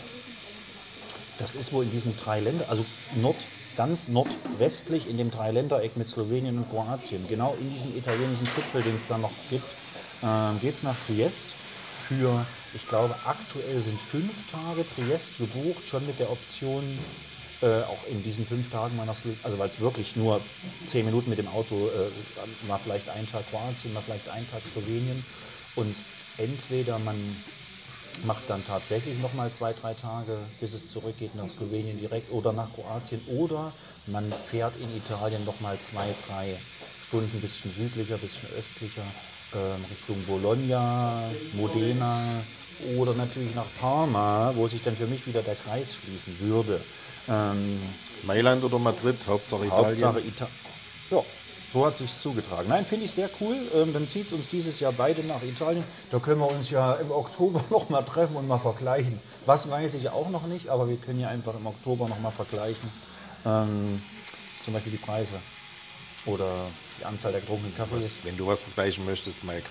Das ist wohl in diesen drei Ländern, also Nord, ganz nordwestlich in dem Dreiländereck mit Slowenien und Kroatien. Genau in diesem italienischen Zipfel, den es da noch gibt, äh, geht es nach Triest für, ich glaube, aktuell sind fünf Tage Triest gebucht, schon mit der Option, äh, auch in diesen fünf Tagen mal nach Slowenien, also weil es wirklich nur zehn Minuten mit dem Auto, äh, mal vielleicht einen Tag Kroatien, mal vielleicht einen Tag Slowenien und entweder man macht dann tatsächlich noch mal zwei, drei Tage, bis es zurückgeht nach Slowenien direkt oder nach Kroatien. Oder man fährt in Italien noch mal zwei, drei Stunden, ein bisschen südlicher, ein bisschen östlicher, ähm, Richtung Bologna, Modena oder natürlich nach Parma, wo sich dann für mich wieder der Kreis schließen würde. Ähm, Mailand oder Madrid, Hauptsache Italien. Hauptsache Italien. Ja. So hat sich zugetragen. Nein, finde ich sehr cool. Ähm, dann zieht es uns dieses Jahr beide nach Italien. Da können wir uns ja im Oktober noch mal treffen und mal vergleichen. Was weiß ich auch noch nicht, aber wir können ja einfach im Oktober noch mal vergleichen. Ähm, zum Beispiel die Preise oder die Anzahl der getrunkenen Kaffees. Was, wenn du was vergleichen möchtest, Mike,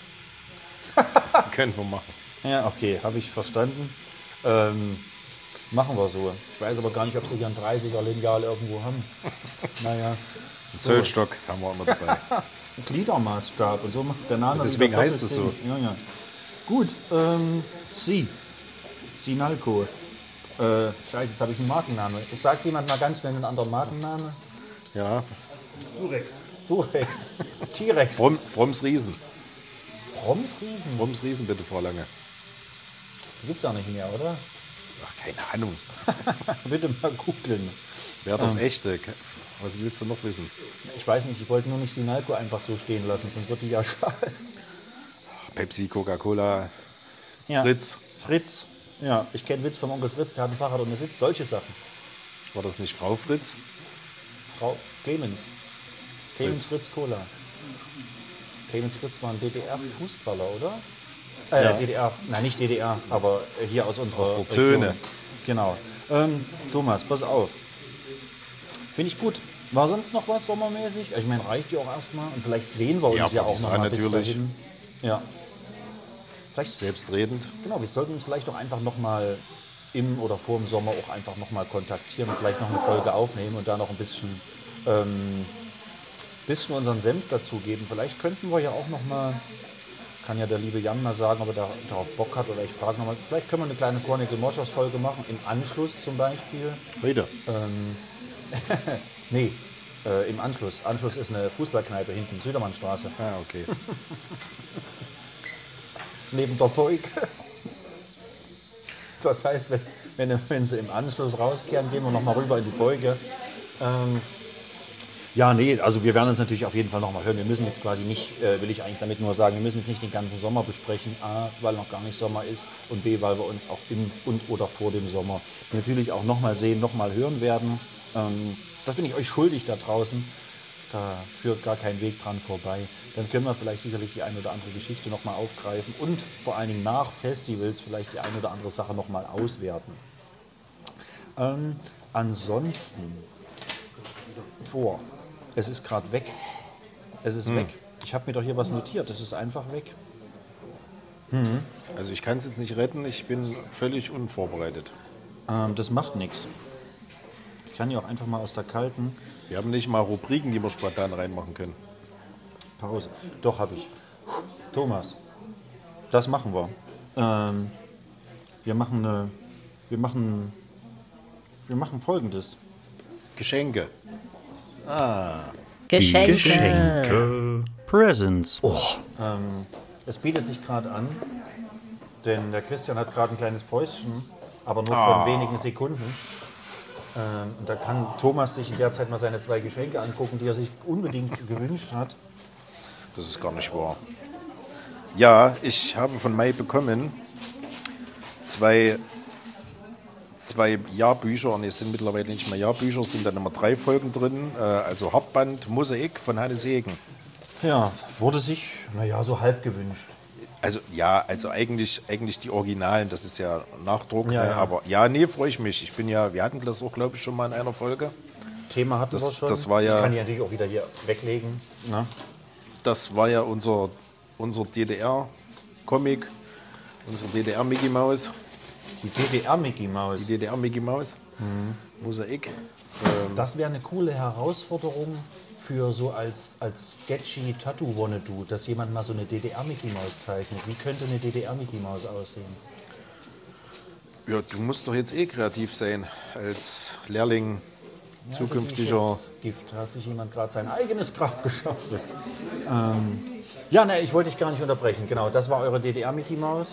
können wir machen. Ja, okay, habe ich verstanden. Ähm, machen wir so. Ich weiß aber gar nicht, ob sie hier ein dreißiger Lineal irgendwo haben. Naja. Ein Zöllstock haben wir immer dabei. Ein Gliedermaßstab und so macht der Name. Deswegen heißt es so. Ja, ja. Gut, ähm, Sie. Sinalco. Äh, scheiße, jetzt habe ich einen Markennamen. Sagt jemand mal ganz schnell einen anderen Markennamen? Ja. Durex. Durex. T-Rex. Fromm, Fromms Riesen. Fromms Riesen? Fromms Riesen bitte, Frau Lange. Die gibt es auch nicht mehr, oder? Ach, keine Ahnung. Bitte mal googeln. Wer das ähm. echte? Was willst du noch wissen? Ich weiß nicht, ich wollte nur nicht Sinalco einfach so stehen lassen, sonst wird die ja schade. Pepsi, Coca-Cola, ja. Fritz. Fritz. Ja, ich kenne Witz vom Onkel Fritz, der hat ein Fahrrad und eine Sitz. Solche Sachen. War das nicht Frau Fritz? Frau Clemens. Clemens Fritz, Fritz Cola. Clemens Fritz war ein D D R-Fußballer, oder? Äh, ja. D D R, nein, nicht D D R, aber hier aus unserer aus der Zone. Genau. Ähm, Thomas, pass auf. Finde ich gut. War sonst noch was sommermäßig? Ich meine, reicht ja auch erstmal. Und vielleicht sehen wir uns ja, ja auch noch mal bis dahin. Ja. Vielleicht selbstredend. Genau, wir sollten uns vielleicht auch einfach noch mal im oder vor dem Sommer auch einfach noch mal kontaktieren und vielleicht noch eine Folge aufnehmen und da noch ein bisschen, ähm, bisschen unseren Senf dazugeben. Vielleicht könnten wir ja auch noch mal, kann ja der liebe Jan mal sagen, ob er da, darauf Bock hat oder ich frage nochmal. Vielleicht können wir eine kleine Kornickel-Moschus-Folge machen, im Anschluss zum Beispiel. Heute. Ähm, nee, äh, im Anschluss. Anschluss ist eine Fußballkneipe hinten, Südermannstraße. Ah, okay. Neben der Burg. Das heißt, wenn, wenn, wenn sie im Anschluss rauskehren, gehen wir nochmal rüber in die Beuge. Ähm, ja, nee, also wir werden uns natürlich auf jeden Fall nochmal hören. Wir müssen jetzt quasi nicht, äh, will ich eigentlich damit nur sagen, wir müssen jetzt nicht den ganzen Sommer besprechen. A, weil noch gar nicht Sommer ist und B, weil wir uns auch im und oder vor dem Sommer natürlich auch nochmal sehen, nochmal hören werden. Ähm, das bin ich euch schuldig da draußen. Da führt gar kein Weg dran vorbei. Dann können wir vielleicht sicherlich die eine oder andere Geschichte nochmal aufgreifen und vor allen Dingen nach Festivals vielleicht die eine oder andere Sache nochmal auswerten. Ähm, ansonsten, vor, es ist gerade weg. Es ist hm. weg. Ich habe mir doch hier was notiert, es ist einfach weg. Mhm. Also ich kann es jetzt nicht retten, ich bin völlig unvorbereitet. Ähm, das macht nichts. Ich kann ja auch einfach mal aus der kalten... Wir haben nicht mal Rubriken, die wir spontan reinmachen können. Pause. Doch, habe ich. Thomas, das machen wir. Ähm, wir machen eine, wir machen, wir machen Folgendes. Geschenke. Ah. Geschenke. Geschenke. Presents. Oh. Ähm, es bietet sich gerade an, denn der Christian hat gerade ein kleines Päuschen, aber nur Ah. von wenigen Sekunden. Ähm, und da kann Thomas sich in der Zeit mal seine zwei Geschenke angucken, die er sich unbedingt gewünscht hat. Das ist gar nicht wahr. Ja, ich habe von Mai bekommen zwei, zwei Jahrbücher, und es sind mittlerweile nicht mehr Jahrbücher, es sind dann immer drei Folgen drin, äh, also Hartband Mosaik von Hannes Hegen. Ja, wurde sich, naja, so halb gewünscht. Also ja, also eigentlich, eigentlich die Originalen, das ist ja Nachdruck, Ja, ne? ja. Aber ja, nee, freue ich mich. Ich bin ja, wir hatten das auch, glaube ich, schon mal in einer Folge. Thema hatten Das- wir schon. das war ja- Ich kann die natürlich auch wieder hier weglegen. Na? Das war ja unser, unser D D R-Comic, unser D D R-Mickey Maus, Die D D R-Mickey die Maus. D D R-Mickey Maus, Mosaik. Das wäre eine coole Herausforderung für so als, als sketchy Tattoo-Wannabe, dass jemand mal so eine D D R-Mickey Maus zeichnet. Wie könnte eine D D R-Mickey Maus aussehen? Ja, du musst doch jetzt eh kreativ sein als Lehrling, Ja, zukünftiger. also die ist jetzt Gift, hat sich jemand gerade sein eigenes Grab geschaufelt. Ähm, ja, ne, ich wollte dich gar nicht unterbrechen. Genau, das war eure D D R-Mickey Maus.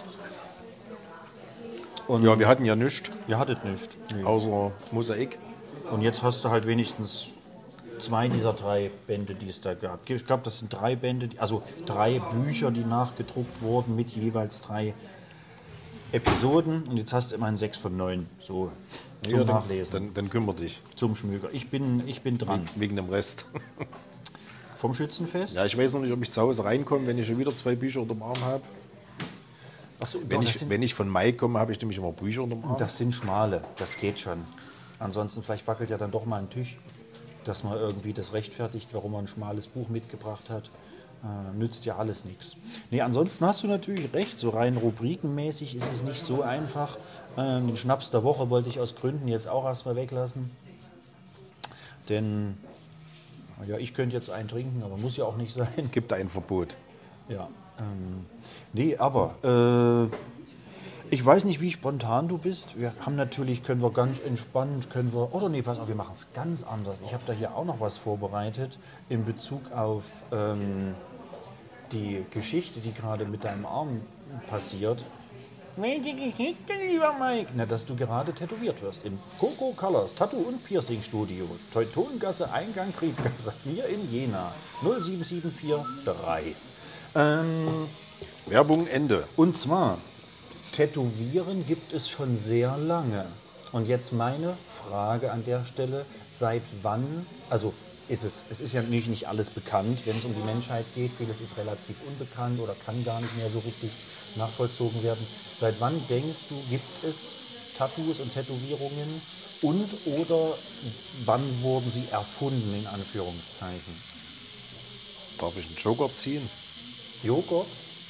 Und Ja, wir hatten ja nichts, ihr hattet nicht. Nee. außer Mosaik. Und jetzt hast du halt wenigstens zwei dieser drei Bände, die es da gab. Ich glaube, das sind drei Bände, die- also drei Bücher, die nachgedruckt wurden mit jeweils drei Episoden. Und jetzt hast du immerhin sechs von neun. So zum Ja, dann, Nachlesen, dann, dann kümmere dich, zum Schmöger. Ich bin, ich bin dran. wegen dem Rest. Vom Schützenfest? Ja, ich weiß noch nicht, ob ich zu Hause reinkomme, wenn ich schon wieder zwei Bücher unterm Arm habe. Achso, Wenn, das, ich, sind, wenn ich von Mai komme, habe ich nämlich immer Bücher unterm Arm. das sind schmale, das geht schon. Ansonsten vielleicht wackelt ja dann doch mal ein Tisch, dass man irgendwie das rechtfertigt, warum man ein schmales Buch mitgebracht hat. Äh, nützt ja alles nichts. Nee, ansonsten hast du natürlich recht, so rein rubrikenmäßig ist es nicht so einfach. Ähm, den Schnaps der Woche wollte ich aus Gründen jetzt auch erstmal weglassen. Denn, ja, ich könnte jetzt einen trinken, aber muss ja auch nicht sein. Es gibt ein Verbot. Ja, ähm, nee, aber äh, ich weiß nicht, wie spontan du bist. Wir haben natürlich, können wir ganz entspannt, können wir, oder nee, pass auf, wir machen es ganz anders. Ich habe da hier auch noch was vorbereitet in Bezug auf ähm, die Geschichte, die gerade mit deinem Arm passiert. Welche Geschichte, lieber Mike? Na, dass du gerade tätowiert wirst im Coco Colors Tattoo- und Piercing Studio. Teutongasse, Eingang Kriedgasse, hier in Jena. null sieben sieben vier drei. Ähm, Werbung Ende. und zwar, Tätowieren gibt es schon sehr lange. Und jetzt meine Frage an der Stelle, seit wann, also ist es, es ist ja nicht, nicht alles bekannt, wenn es um die Menschheit geht, vieles ist relativ unbekannt oder kann gar nicht mehr so richtig nachvollzogen werden. Seit wann denkst du, gibt es Tattoos und Tätowierungen und oder wann wurden sie erfunden, in Anführungszeichen? Darf ich einen Joker ziehen? Joghurt?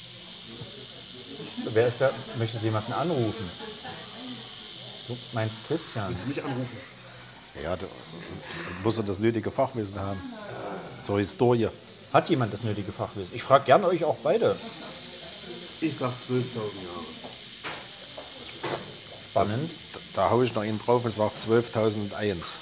Wer ist da? Möchtest du jemanden anrufen? Du meinst Christian? Willst du mich anrufen? Ja, da muss er das nötige Fachwissen haben. Zur Historie. Hat jemand das nötige Fachwissen? Ich frage gerne euch auch beide. Ich sag zwölftausend Jahre. Spannend. Da, da haue ich noch einen drauf und sage zwölftausendeins.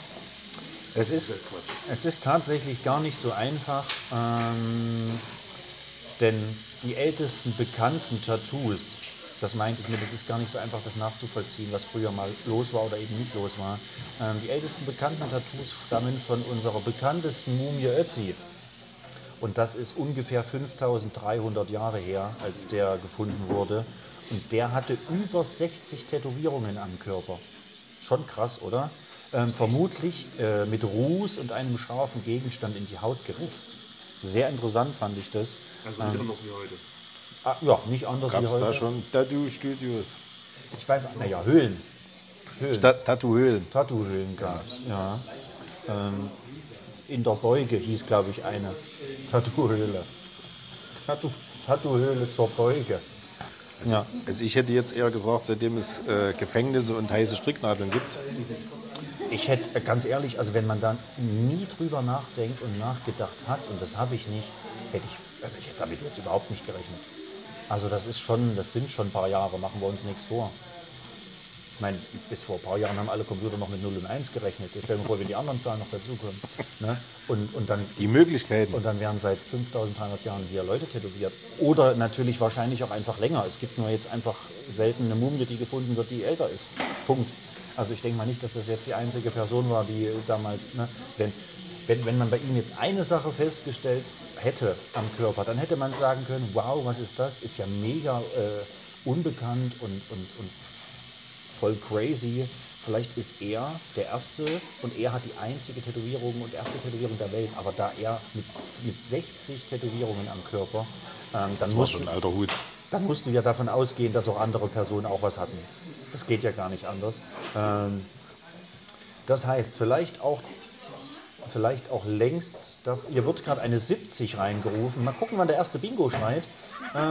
Es ist, es ist tatsächlich gar nicht so einfach, ähm, denn die ältesten bekannten Tattoos, das meinte ich mir, das ist gar nicht so einfach, das nachzuvollziehen, was früher mal los war oder eben nicht los war. Ähm, die ältesten bekannten Tattoos stammen von unserer bekanntesten Mumie Ötzi. Und das ist ungefähr fünftausenddreihundert Jahre her, als der gefunden wurde. Und der hatte über sechzig Tätowierungen am Körper. Schon krass, oder? Ähm, vermutlich äh, mit Ruß und einem scharfen Gegenstand in die Haut geritzt. Sehr interessant fand ich das. Also nicht anders wie heute. Ah, ja, nicht anders Gab wie es heute. da schon Tattoo-Studios? Ich weiß, naja, Höhlen. Höhlen. Ta- Tattoo-Höhlen. Tattoo-Höhlen gab es, ja. Ähm, in der Beuge hieß, glaube ich, eine Tattoo-Höhle. Tattoo, Tattoo-Höhle zur Beuge. Ja. Also ich hätte jetzt eher gesagt, seitdem es äh, Gefängnisse und heiße Stricknadeln gibt, Ich hätte, äh, ganz ehrlich, also wenn man da nie drüber nachdenkt und nachgedacht hat, und das habe ich nicht, hätte ich, also ich hätte damit jetzt überhaupt nicht gerechnet. Also das ist schon, das sind schon ein paar Jahre, machen wir uns nichts vor. Ich meine, bis vor ein paar Jahren haben alle Computer noch mit null und eins gerechnet. Jetzt stellen wir vor, wenn die anderen Zahlen noch dazukommen. Ne? Und, und, dann, die Möglichkeiten. und dann werden seit fünftausenddreihundert Jahren hier Leute tätowiert. Oder natürlich wahrscheinlich auch einfach länger. Es gibt nur jetzt einfach selten eine Mumie, die gefunden wird, die älter ist. Punkt. Also ich denke mal nicht, dass das jetzt die einzige Person war, die damals, ne, wenn, wenn, wenn man bei ihm jetzt eine Sache festgestellt hätte am Körper, dann hätte man sagen können, wow, was ist das? Ist ja mega äh, unbekannt und, und, und voll crazy. Vielleicht ist er der Erste und er hat die einzige Tätowierung und erste Tätowierung der Welt. Aber da er mit, mit sechzig Tätowierungen am Körper, ähm, dann, Das war musst, schon ein alter Hut. dann musst du ja davon ausgehen, dass auch andere Personen auch was hatten. Das geht ja gar nicht anders. Ähm, das heißt, vielleicht auch, vielleicht auch längst, da, hier wird gerade eine siebzig reingerufen. Mal gucken, wann der erste Bingo schreit. Ähm,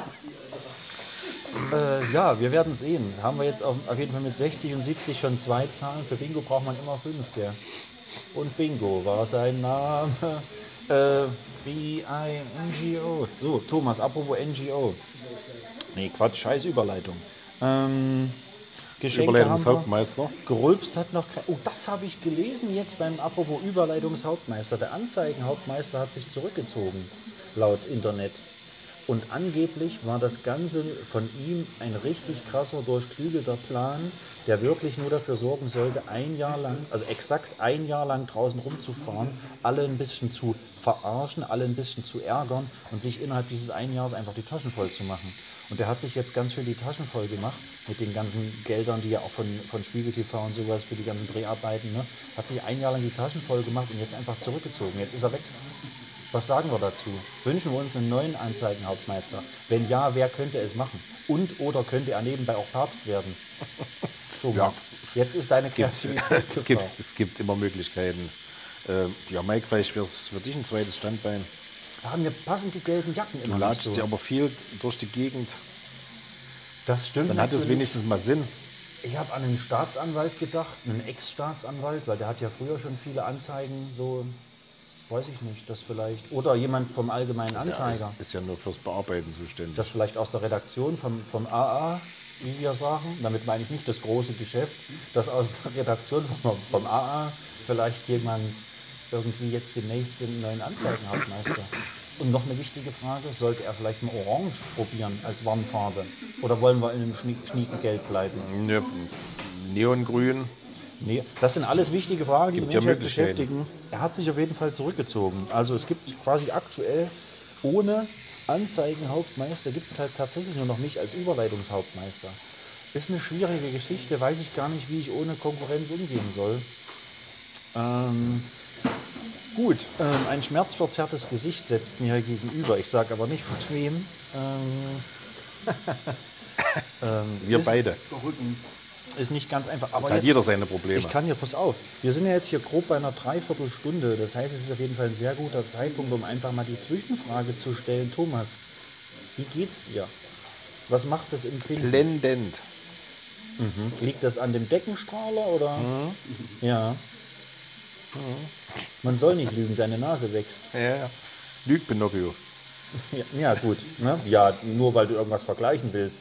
Äh, ja, wir werden sehen. Haben wir jetzt auf, auf jeden Fall mit sechzig und siebzig schon zwei Zahlen. Für Bingo braucht man immer fünf, gell? Und Bingo war sein Name. Äh, B I N G O. So, Thomas, apropos N G O. Nee, Quatsch, scheiß Überleitung. Ähm, Geschenke Überleitungshauptmeister. haben wir. Grölbst hat noch kein... Oh, das habe ich gelesen jetzt beim apropos Überleitungshauptmeister. Der Anzeigenhauptmeister hat sich zurückgezogen, laut Internet. Und angeblich war das Ganze von ihm ein richtig krasser, durchklügelter Plan, der wirklich nur dafür sorgen sollte, ein Jahr lang, also exakt ein Jahr lang draußen rumzufahren, alle ein bisschen zu verarschen, alle ein bisschen zu ärgern und sich innerhalb dieses einen Jahres einfach die Taschen voll zu machen. Und der hat sich jetzt ganz schön die Taschen voll gemacht mit den ganzen Geldern, die er auch von, von Spiegel T V und sowas für die ganzen Dreharbeiten, ne? Hat sich ein Jahr lang die Taschen voll gemacht und jetzt einfach zurückgezogen. Jetzt ist er weg. Was sagen wir dazu? Wünschen wir uns einen neuen Anzeigenhauptmeister? Wenn ja, wer könnte es machen? Und oder könnte er nebenbei auch Papst werden? Thomas, ja. Jetzt ist deine Kreativität es, gibt, es gibt immer Möglichkeiten. Ähm, ja, Mike, vielleicht wäre es für dich ein zweites Standbein. Ja, mir passen die gelben Jacken immer Du nicht latschst so. ja aber viel durch die Gegend. Das stimmt. Dann hat es natürlich. wenigstens mal Sinn. Ich habe an einen Staatsanwalt gedacht, einen Ex-Staatsanwalt, weil der hat ja früher schon viele Anzeigen, so, weiß ich nicht, das vielleicht, oder jemand vom Allgemeinen Anzeiger, Ja, ist, ist ja nur fürs Bearbeiten zuständig. das vielleicht aus der Redaktion vom, vom A A, wie wir sagen, damit meine ich nicht das große Geschäft, dass aus der Redaktion vom, vom A A vielleicht jemand irgendwie jetzt demnächst den neuen Anzeigenhauptmeister. Und noch eine wichtige Frage, sollte er vielleicht mal Orange probieren als Warnfarbe? Oder wollen wir in einem schnie Schniekengelb bleiben? Ne, Neongrün. Nee, das sind alles wichtige Fragen, die Gibt die ja Menschheit Möglichkeiten. beschäftigen. Er hat sich auf jeden Fall zurückgezogen. Also es gibt quasi aktuell ohne Anzeigenhauptmeister gibt es halt tatsächlich nur noch mich als Überleitungshauptmeister. Ist eine schwierige Geschichte, weiß ich gar nicht, wie ich ohne Konkurrenz umgehen soll. Ähm, gut, ähm, ein schmerzverzerrtes Gesicht setzt mir gegenüber. Ich sage aber nicht von wem. Ähm, ähm, Wir ist, beide. Ist nicht ganz einfach. Aber Es hat jetzt- jeder seine Probleme. Ich kann hier, pass auf, wir sind ja jetzt hier grob bei einer Dreiviertelstunde. Das heißt, es ist auf jeden Fall ein sehr guter Zeitpunkt, um einfach mal die Zwischenfrage zu stellen. Thomas, wie geht's dir? Was macht das Empfinden? Blendend. Liegt das an dem Deckenstrahler oder? Mhm. Ja. Man soll nicht lügen, deine Nase wächst. Ja, ja. Lügt Pinocchio. Ja, ja gut. Ne? Ja, nur weil du irgendwas vergleichen willst.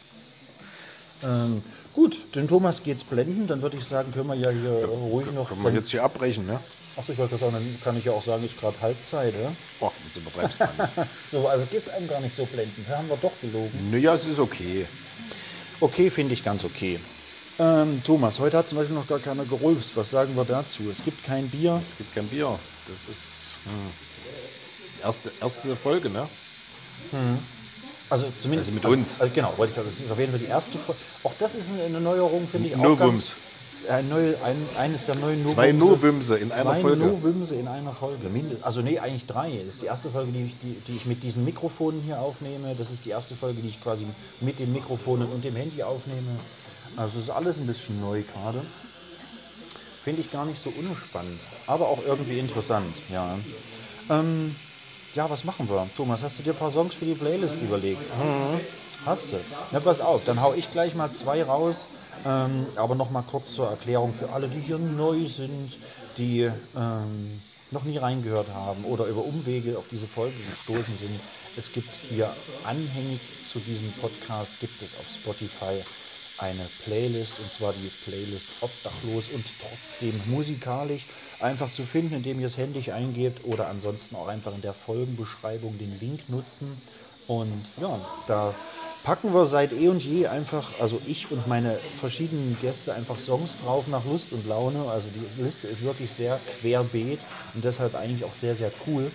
Ähm, gut, den Thomas geht's blenden. Dann würde ich sagen, können wir ja hier ruhig noch... Können wir jetzt hier abbrechen, ne? Achso, ich wollte gerade sagen, dann kann ich ja auch sagen, ist gerade Halbzeit. Ja? Oh, jetzt übertreibst du mal nicht. So, also geht's einem gar nicht so blenden. Da haben wir doch gelogen. Naja, es ist okay. Okay, finde ich ganz okay. Ähm, Thomas, heute hat zum Beispiel noch gar keiner gerülpst. Was sagen wir dazu? Es gibt kein Bier. Es gibt kein Bier. Das ist hm, erste, erste Folge, ne? Also zumindest Also mit also, uns. Also genau, wollte ich sagen, das ist auf jeden Fall die erste Folge. Auch das ist eine Neuerung, finde ich auch No-Bums. ganz... Ein, neu, ein, eines der neuen No-Bumse. Zwei No-Bümse in einer Zwei Folge. No-Bumse in einer Folge. Mind- Also nee, eigentlich drei. Das ist die erste Folge, die ich, die, die ich mit diesen Mikrofonen hier aufnehme. Das ist die erste Folge, die ich quasi mit den Mikrofonen und dem Handy aufnehme. Also es ist alles ein bisschen neu gerade. Finde ich gar nicht so unspannend, aber auch irgendwie interessant. Ja. Ähm, ja, was machen wir? Thomas, hast du dir ein paar Songs für die Playlist überlegt? Mhm. Hast du? Na, pass auf, dann hau ich gleich mal zwei raus. Ähm, aber noch mal kurz zur Erklärung für alle, die hier neu sind, die ähm, noch nie reingehört haben oder über Umwege auf diese Folge gestoßen sind. Es gibt hier anhängig zu diesem Podcast, gibt es auf Spotify eine Playlist, und zwar die Playlist Obdachlos und trotzdem musikalisch, einfach zu finden, indem ihr es händisch eingebt oder ansonsten auch einfach in der Folgenbeschreibung den Link nutzen. Und ja, da packen wir seit eh und je einfach, also ich und meine verschiedenen Gäste, einfach Songs drauf nach Lust und Laune. Also die Liste ist wirklich sehr querbeet und deshalb eigentlich auch sehr, sehr cool.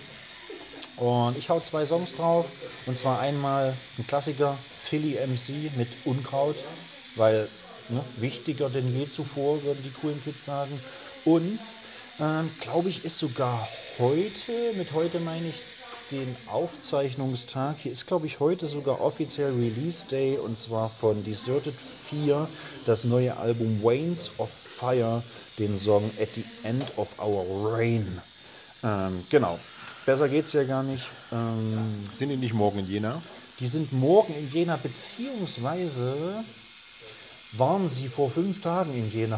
Und ich hau zwei Songs drauf, und zwar einmal ein Klassiker, Philly M C mit Unkraut, weil ne, wichtiger denn je zuvor, würden die coolen Kids sagen. Und ähm, glaube ich, ist sogar heute, mit heute meine ich den Aufzeichnungstag, hier ist glaube ich heute sogar offiziell Release Day, und zwar von Deserted vier, das neue Album Wains of Fire, den Song At the End of Our Reign. Ähm, genau, besser geht's ja gar nicht. Ähm, Sind die nicht morgen in Jena? die sind morgen in Jena, beziehungsweise waren sie vor fünf Tagen in Jena,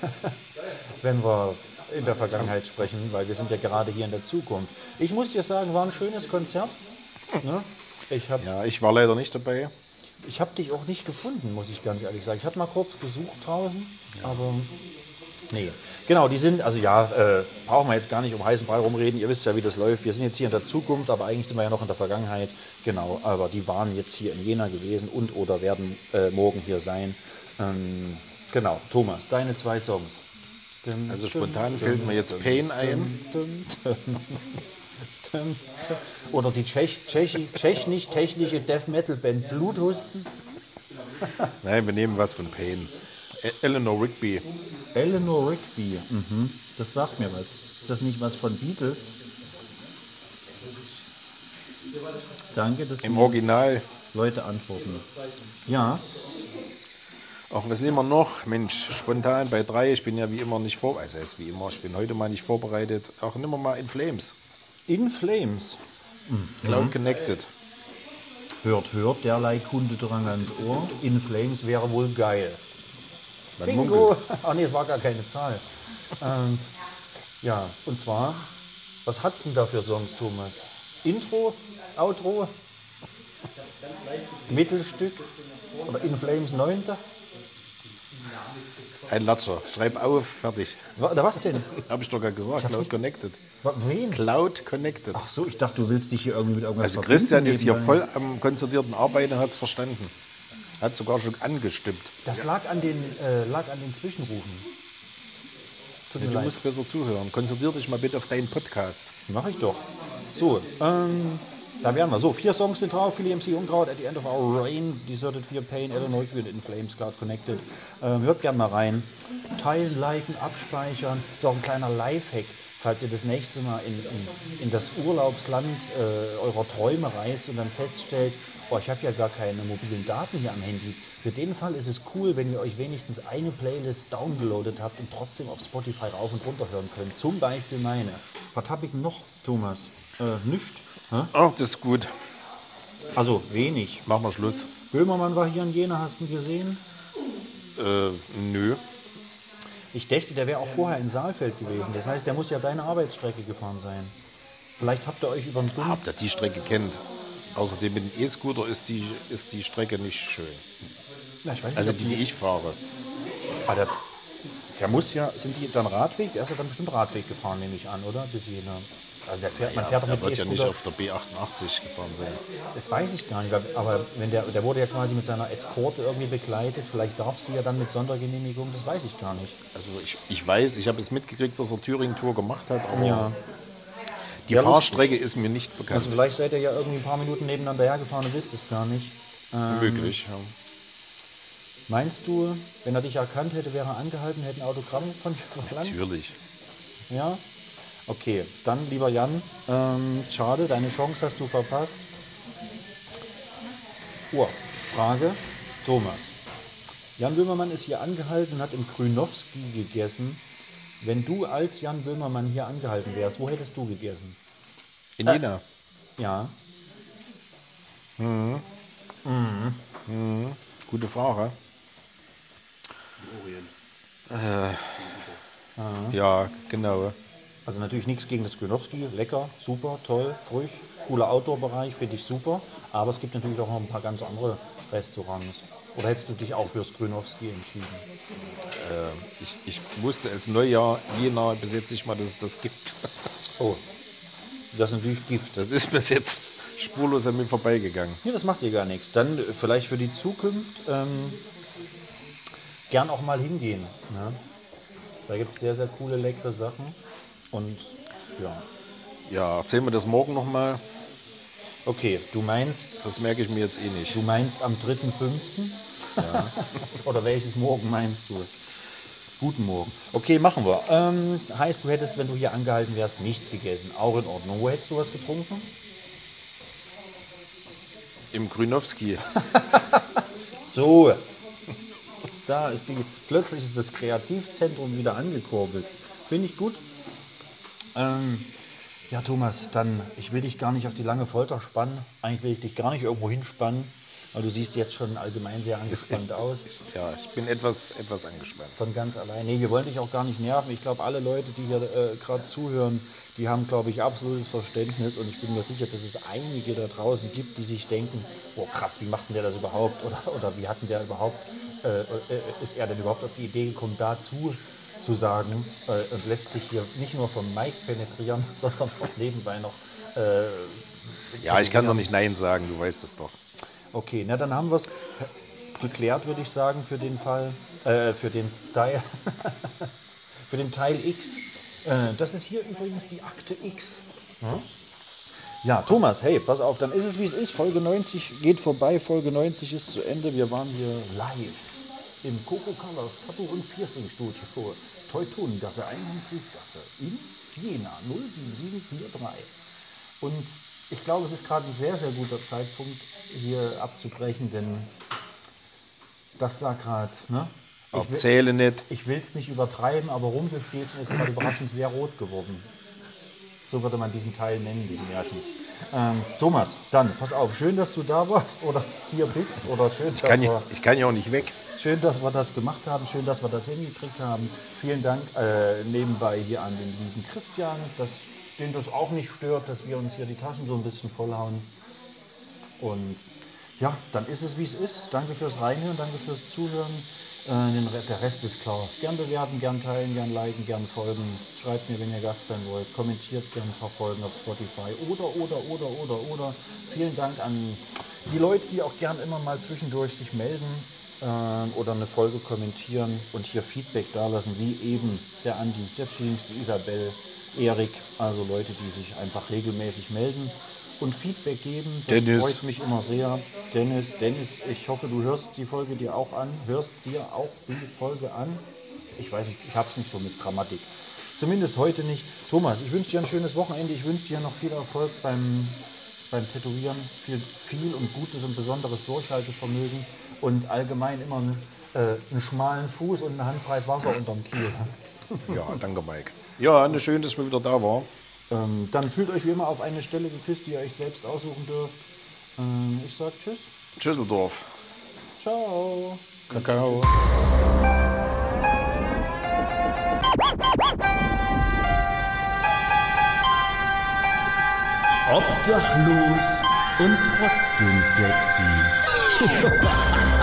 wenn wir in der Vergangenheit sprechen, weil wir sind ja gerade hier in der Zukunft. Ich muss dir sagen, war ein schönes Konzert. Ne? Ich habe Ja, ich war leider nicht dabei. ich hab dich auch nicht gefunden, muss ich ganz ehrlich sagen. Ich habe mal kurz gesucht draußen, aber nee. Genau, die sind, also ja, äh, brauchen wir jetzt gar nicht um heißen Brei rumreden. Ihr wisst ja, wie das läuft. Wir sind jetzt hier in der Zukunft, aber eigentlich sind wir ja noch in der Vergangenheit. Genau, aber die waren jetzt hier in Jena gewesen und oder werden äh, morgen hier sein. Ähm, genau, Thomas, deine zwei Songs. Also spontan fällt mir jetzt Pain ein. Oder die Tschech, Tschechi, tschechisch-technische Death Metal Band Bluthusten. Nein, wir nehmen was von Pain. E- Eleanor Rigby. Eleanor Rigby, mhm. Das sagt mir was. Ist das nicht was von Beatles? Danke, dass Im mir Original. Leute antworten. Ja, Ach, was nehmen wir noch? Mensch, spontan bei drei. Ich bin ja wie immer nicht vorbereitet. Also wie immer, ich bin heute mal nicht vorbereitet. Auch nehmen wir mal In Flames. In Flames. Cloud Connected. Hört, hört, derlei Kundedrang ans Ohr. In Flames wäre wohl geil. Man Bingo! munkelt. Ach nee, es war gar keine Zahl. ähm, ja, und zwar, was hat's denn da für Songs, Thomas? Intro, Outro, Mittelstück oder In Flames Neunter? Ein Latscher. Schreib auf, fertig. Oder was denn? Habe ich doch gerade gesagt. Cloud Connected. Wen? Cloud Connected. Ach so, ich dachte, du willst dich hier irgendwie mit irgendwas Also verbinden Christian ist hier nebenbei. voll am konzentrierten Arbeiten und hat es verstanden. Hat sogar schon angestimmt. Das lag an den, äh, lag an den Zwischenrufen. Tut mir Du leid. musst besser zuhören. Konzentrier dich mal bitte auf deinen Podcast. Mach ich doch. So, ähm, da wären wir. So, vier Songs sind drauf. Philly M C Unkraut, At the End of Our Reign, Deserted vier, Pain, Eleanor Rigby und In Flames, Cloud Connected. Ähm, hört gerne mal rein. Teilen, liken, abspeichern. Ist auch ein kleiner Lifehack, falls ihr das nächste Mal in, in, in das Urlaubsland äh, eurer Träume reist und dann feststellt, oh, ich habe ja gar keine mobilen Daten hier am Handy. Für den Fall ist es cool, wenn ihr euch wenigstens eine Playlist downgeloadet habt und trotzdem auf Spotify rauf und runter hören könnt. Zum Beispiel meine. Was habe ich denn noch, Thomas? Äh, nichts. Hä? Ach, das ist gut. Also wenig. Machen wir Schluss. Böhmermann war hier in Jena, hast du ihn gesehen? Äh, nö. Ich dachte, der wäre auch vorher in Saalfeld gewesen. Das heißt, der muss ja deine Arbeitsstrecke gefahren sein. Vielleicht habt ihr euch über den Dum Habt ihr die Strecke kennt? Außerdem mit dem E-Scooter ist die, ist die Strecke nicht schön. Na, ich weiß nicht, Also ob die, die ich fahre. Ah, der, der muss ja, sind die dann Radweg? Der ist ja dann bestimmt Radweg gefahren, nehme ich an, oder? Bis Jena. Also der fährt, man fährt doch Er mit wird ja nicht E-Scooter. auf der B achtundachtzig gefahren sein. Das weiß ich gar nicht, weil- aber wenn der, der wurde ja quasi mit seiner Eskorte irgendwie begleitet. Vielleicht darfst du ja dann mit Sondergenehmigung, das weiß ich gar nicht. Also ich, ich weiß, ich habe es mitgekriegt, dass er Thüringen-Tour gemacht hat, aber Ja. die Ja, Fahrstrecke ist mir nicht bekannt. Also vielleicht seid ihr ja irgendwie ein paar Minuten nebeneinander hergefahren und wisst es gar nicht. Möglich, ja. Meinst du, wenn er dich erkannt hätte, wäre er angehalten, hätte ein Autogramm von dir verlangt? Natürlich. Ja? Okay, dann lieber Jan, ähm, schade, deine Chance hast du verpasst. Oh, Frage, Thomas. Jan Böhmermann ist hier angehalten und hat im Krünowski gegessen. Wenn du als Jan Böhmermann hier angehalten wärst, wo hättest du gegessen? In Jena. Ja, Gute Frage. Orient. Äh, ja, genau. also natürlich nichts gegen das Krünowski, lecker, super, toll, frucht, cooler Outdoor-Bereich, finde ich super. Aber es gibt natürlich auch noch ein paar ganz andere Restaurants. Oder hättest du dich auch fürs Krünowski entschieden? Ich, ich wusste als Neujahr Jena bis jetzt nicht mal, dass es das gibt. Oh, das ist natürlich Gift. Das ist bis jetzt spurlos an mir vorbeigegangen. Nee, das macht dir gar nichts. Dann äh, vielleicht für die Zukunft ähm, gern auch mal hingehen. Ne? Da gibt es sehr, sehr coole, leckere Sachen. Und ja, Ja, erzählen wir das morgen nochmal. okay, du meinst, Das merke ich mir jetzt eh nicht. du meinst am dritten fünften Ja. Oder welches Morgen meinst du? Guten Morgen. Okay, machen wir. Ähm, heißt, du hättest, wenn du hier angehalten wärst, nichts gegessen. Auch in Ordnung. Wo hättest du was getrunken? Im Krünowski. So. Da ist die, plötzlich ist das Kreativzentrum wieder angekurbelt. Finde ich gut. Ähm, ja, Thomas, dann, ich will dich gar nicht auf die lange Folter spannen. Eigentlich will ich dich gar nicht irgendwo hinspannen, weil du siehst jetzt schon allgemein sehr angespannt aus. Ja, ich bin etwas, etwas angespannt. Von ganz allein. Nee, wir wollen dich auch gar nicht nerven. Ich glaube, alle Leute, die hier äh, gerade zuhören, die haben, glaube ich, absolutes Verständnis. Und ich bin mir sicher, dass es einige da draußen gibt, die sich denken, oh krass, wie macht denn der das überhaupt? Oder, oder wie hat denn der überhaupt, äh, äh, ist er denn überhaupt auf die Idee gekommen, dazu zu sagen äh, und lässt sich hier nicht nur vom Mike penetrieren, sondern auch nebenbei noch. Äh, Ja, ich kann doch nicht Nein sagen, du weißt es doch. Okay, na dann haben wir es geklärt, würde ich sagen, für den Fall, äh, für den Teil, für den Teil X. Äh, das ist hier übrigens die Akte X. Hm? Ja, Thomas, hey, pass auf, dann ist es wie es ist. Folge neunzig geht vorbei, Folge neunzig ist zu Ende. Wir waren hier live im Coco Colors Tattoo und Piercing Studio, Teutonengasse, Einhornblutgasse in Jena null sieben sieben vier drei. Und ich glaube, es ist gerade ein sehr, sehr guter Zeitpunkt, hier abzubrechen, denn das sagt gerade, ne? Ich will- Erzähle nicht. Ich will es nicht übertreiben, aber Rumpelstilzchen ist gerade überraschend sehr rot geworden. So würde man diesen Teil nennen, diesen Märchens. Ähm, Thomas, dann, pass auf, schön, dass du da warst oder hier bist oder schön, dass Kann ich, wir... ich kann ja auch nicht weg. Schön, dass wir das gemacht haben, schön, dass wir das hingekriegt haben. Vielen Dank äh, nebenbei hier an den lieben Christian, dass den das auch nicht stört, dass wir uns hier die Taschen so ein bisschen vollhauen. Und ja, dann ist es, wie es ist. Danke fürs Reinhören, danke fürs Zuhören. Äh, den, Re- der Rest ist klar. Gern bewerten, gern teilen, gern liken, gern folgen. Schreibt mir, wenn ihr Gast sein wollt. Kommentiert gern ein paar Folgen auf Spotify. Oder, oder, oder, oder, oder. Vielen Dank an die Leute, die auch gern immer mal zwischendurch sich melden äh, oder eine Folge kommentieren und hier Feedback dalassen, wie eben der Andi, der Jeans, die Isabel, Erik, also Leute, die sich einfach regelmäßig melden und Feedback geben. Das Dennis. freut mich immer sehr. Dennis, Dennis, ich hoffe, du hörst die Folge dir auch an, hörst dir auch die Folge an. Ich weiß nicht, ich habe es nicht so mit Grammatik. Zumindest heute nicht. Thomas, ich wünsche dir ein schönes Wochenende. Ich wünsche dir noch viel Erfolg beim, beim Tätowieren. Viel, viel und gutes und besonderes Durchhaltevermögen und allgemein immer einen, äh, einen schmalen Fuß und eine Handbreit Wasser unterm Kiel. Ja, danke, Mike. Ja, ne, schön, dass wir wieder da waren. Ähm, dann fühlt euch wie immer auf eine Stelle geküsst, die ihr euch selbst aussuchen dürft. Ähm, ich sag Tschüss. Schüsseldorf. Ciao. Kakao. Obdachlos und trotzdem sexy.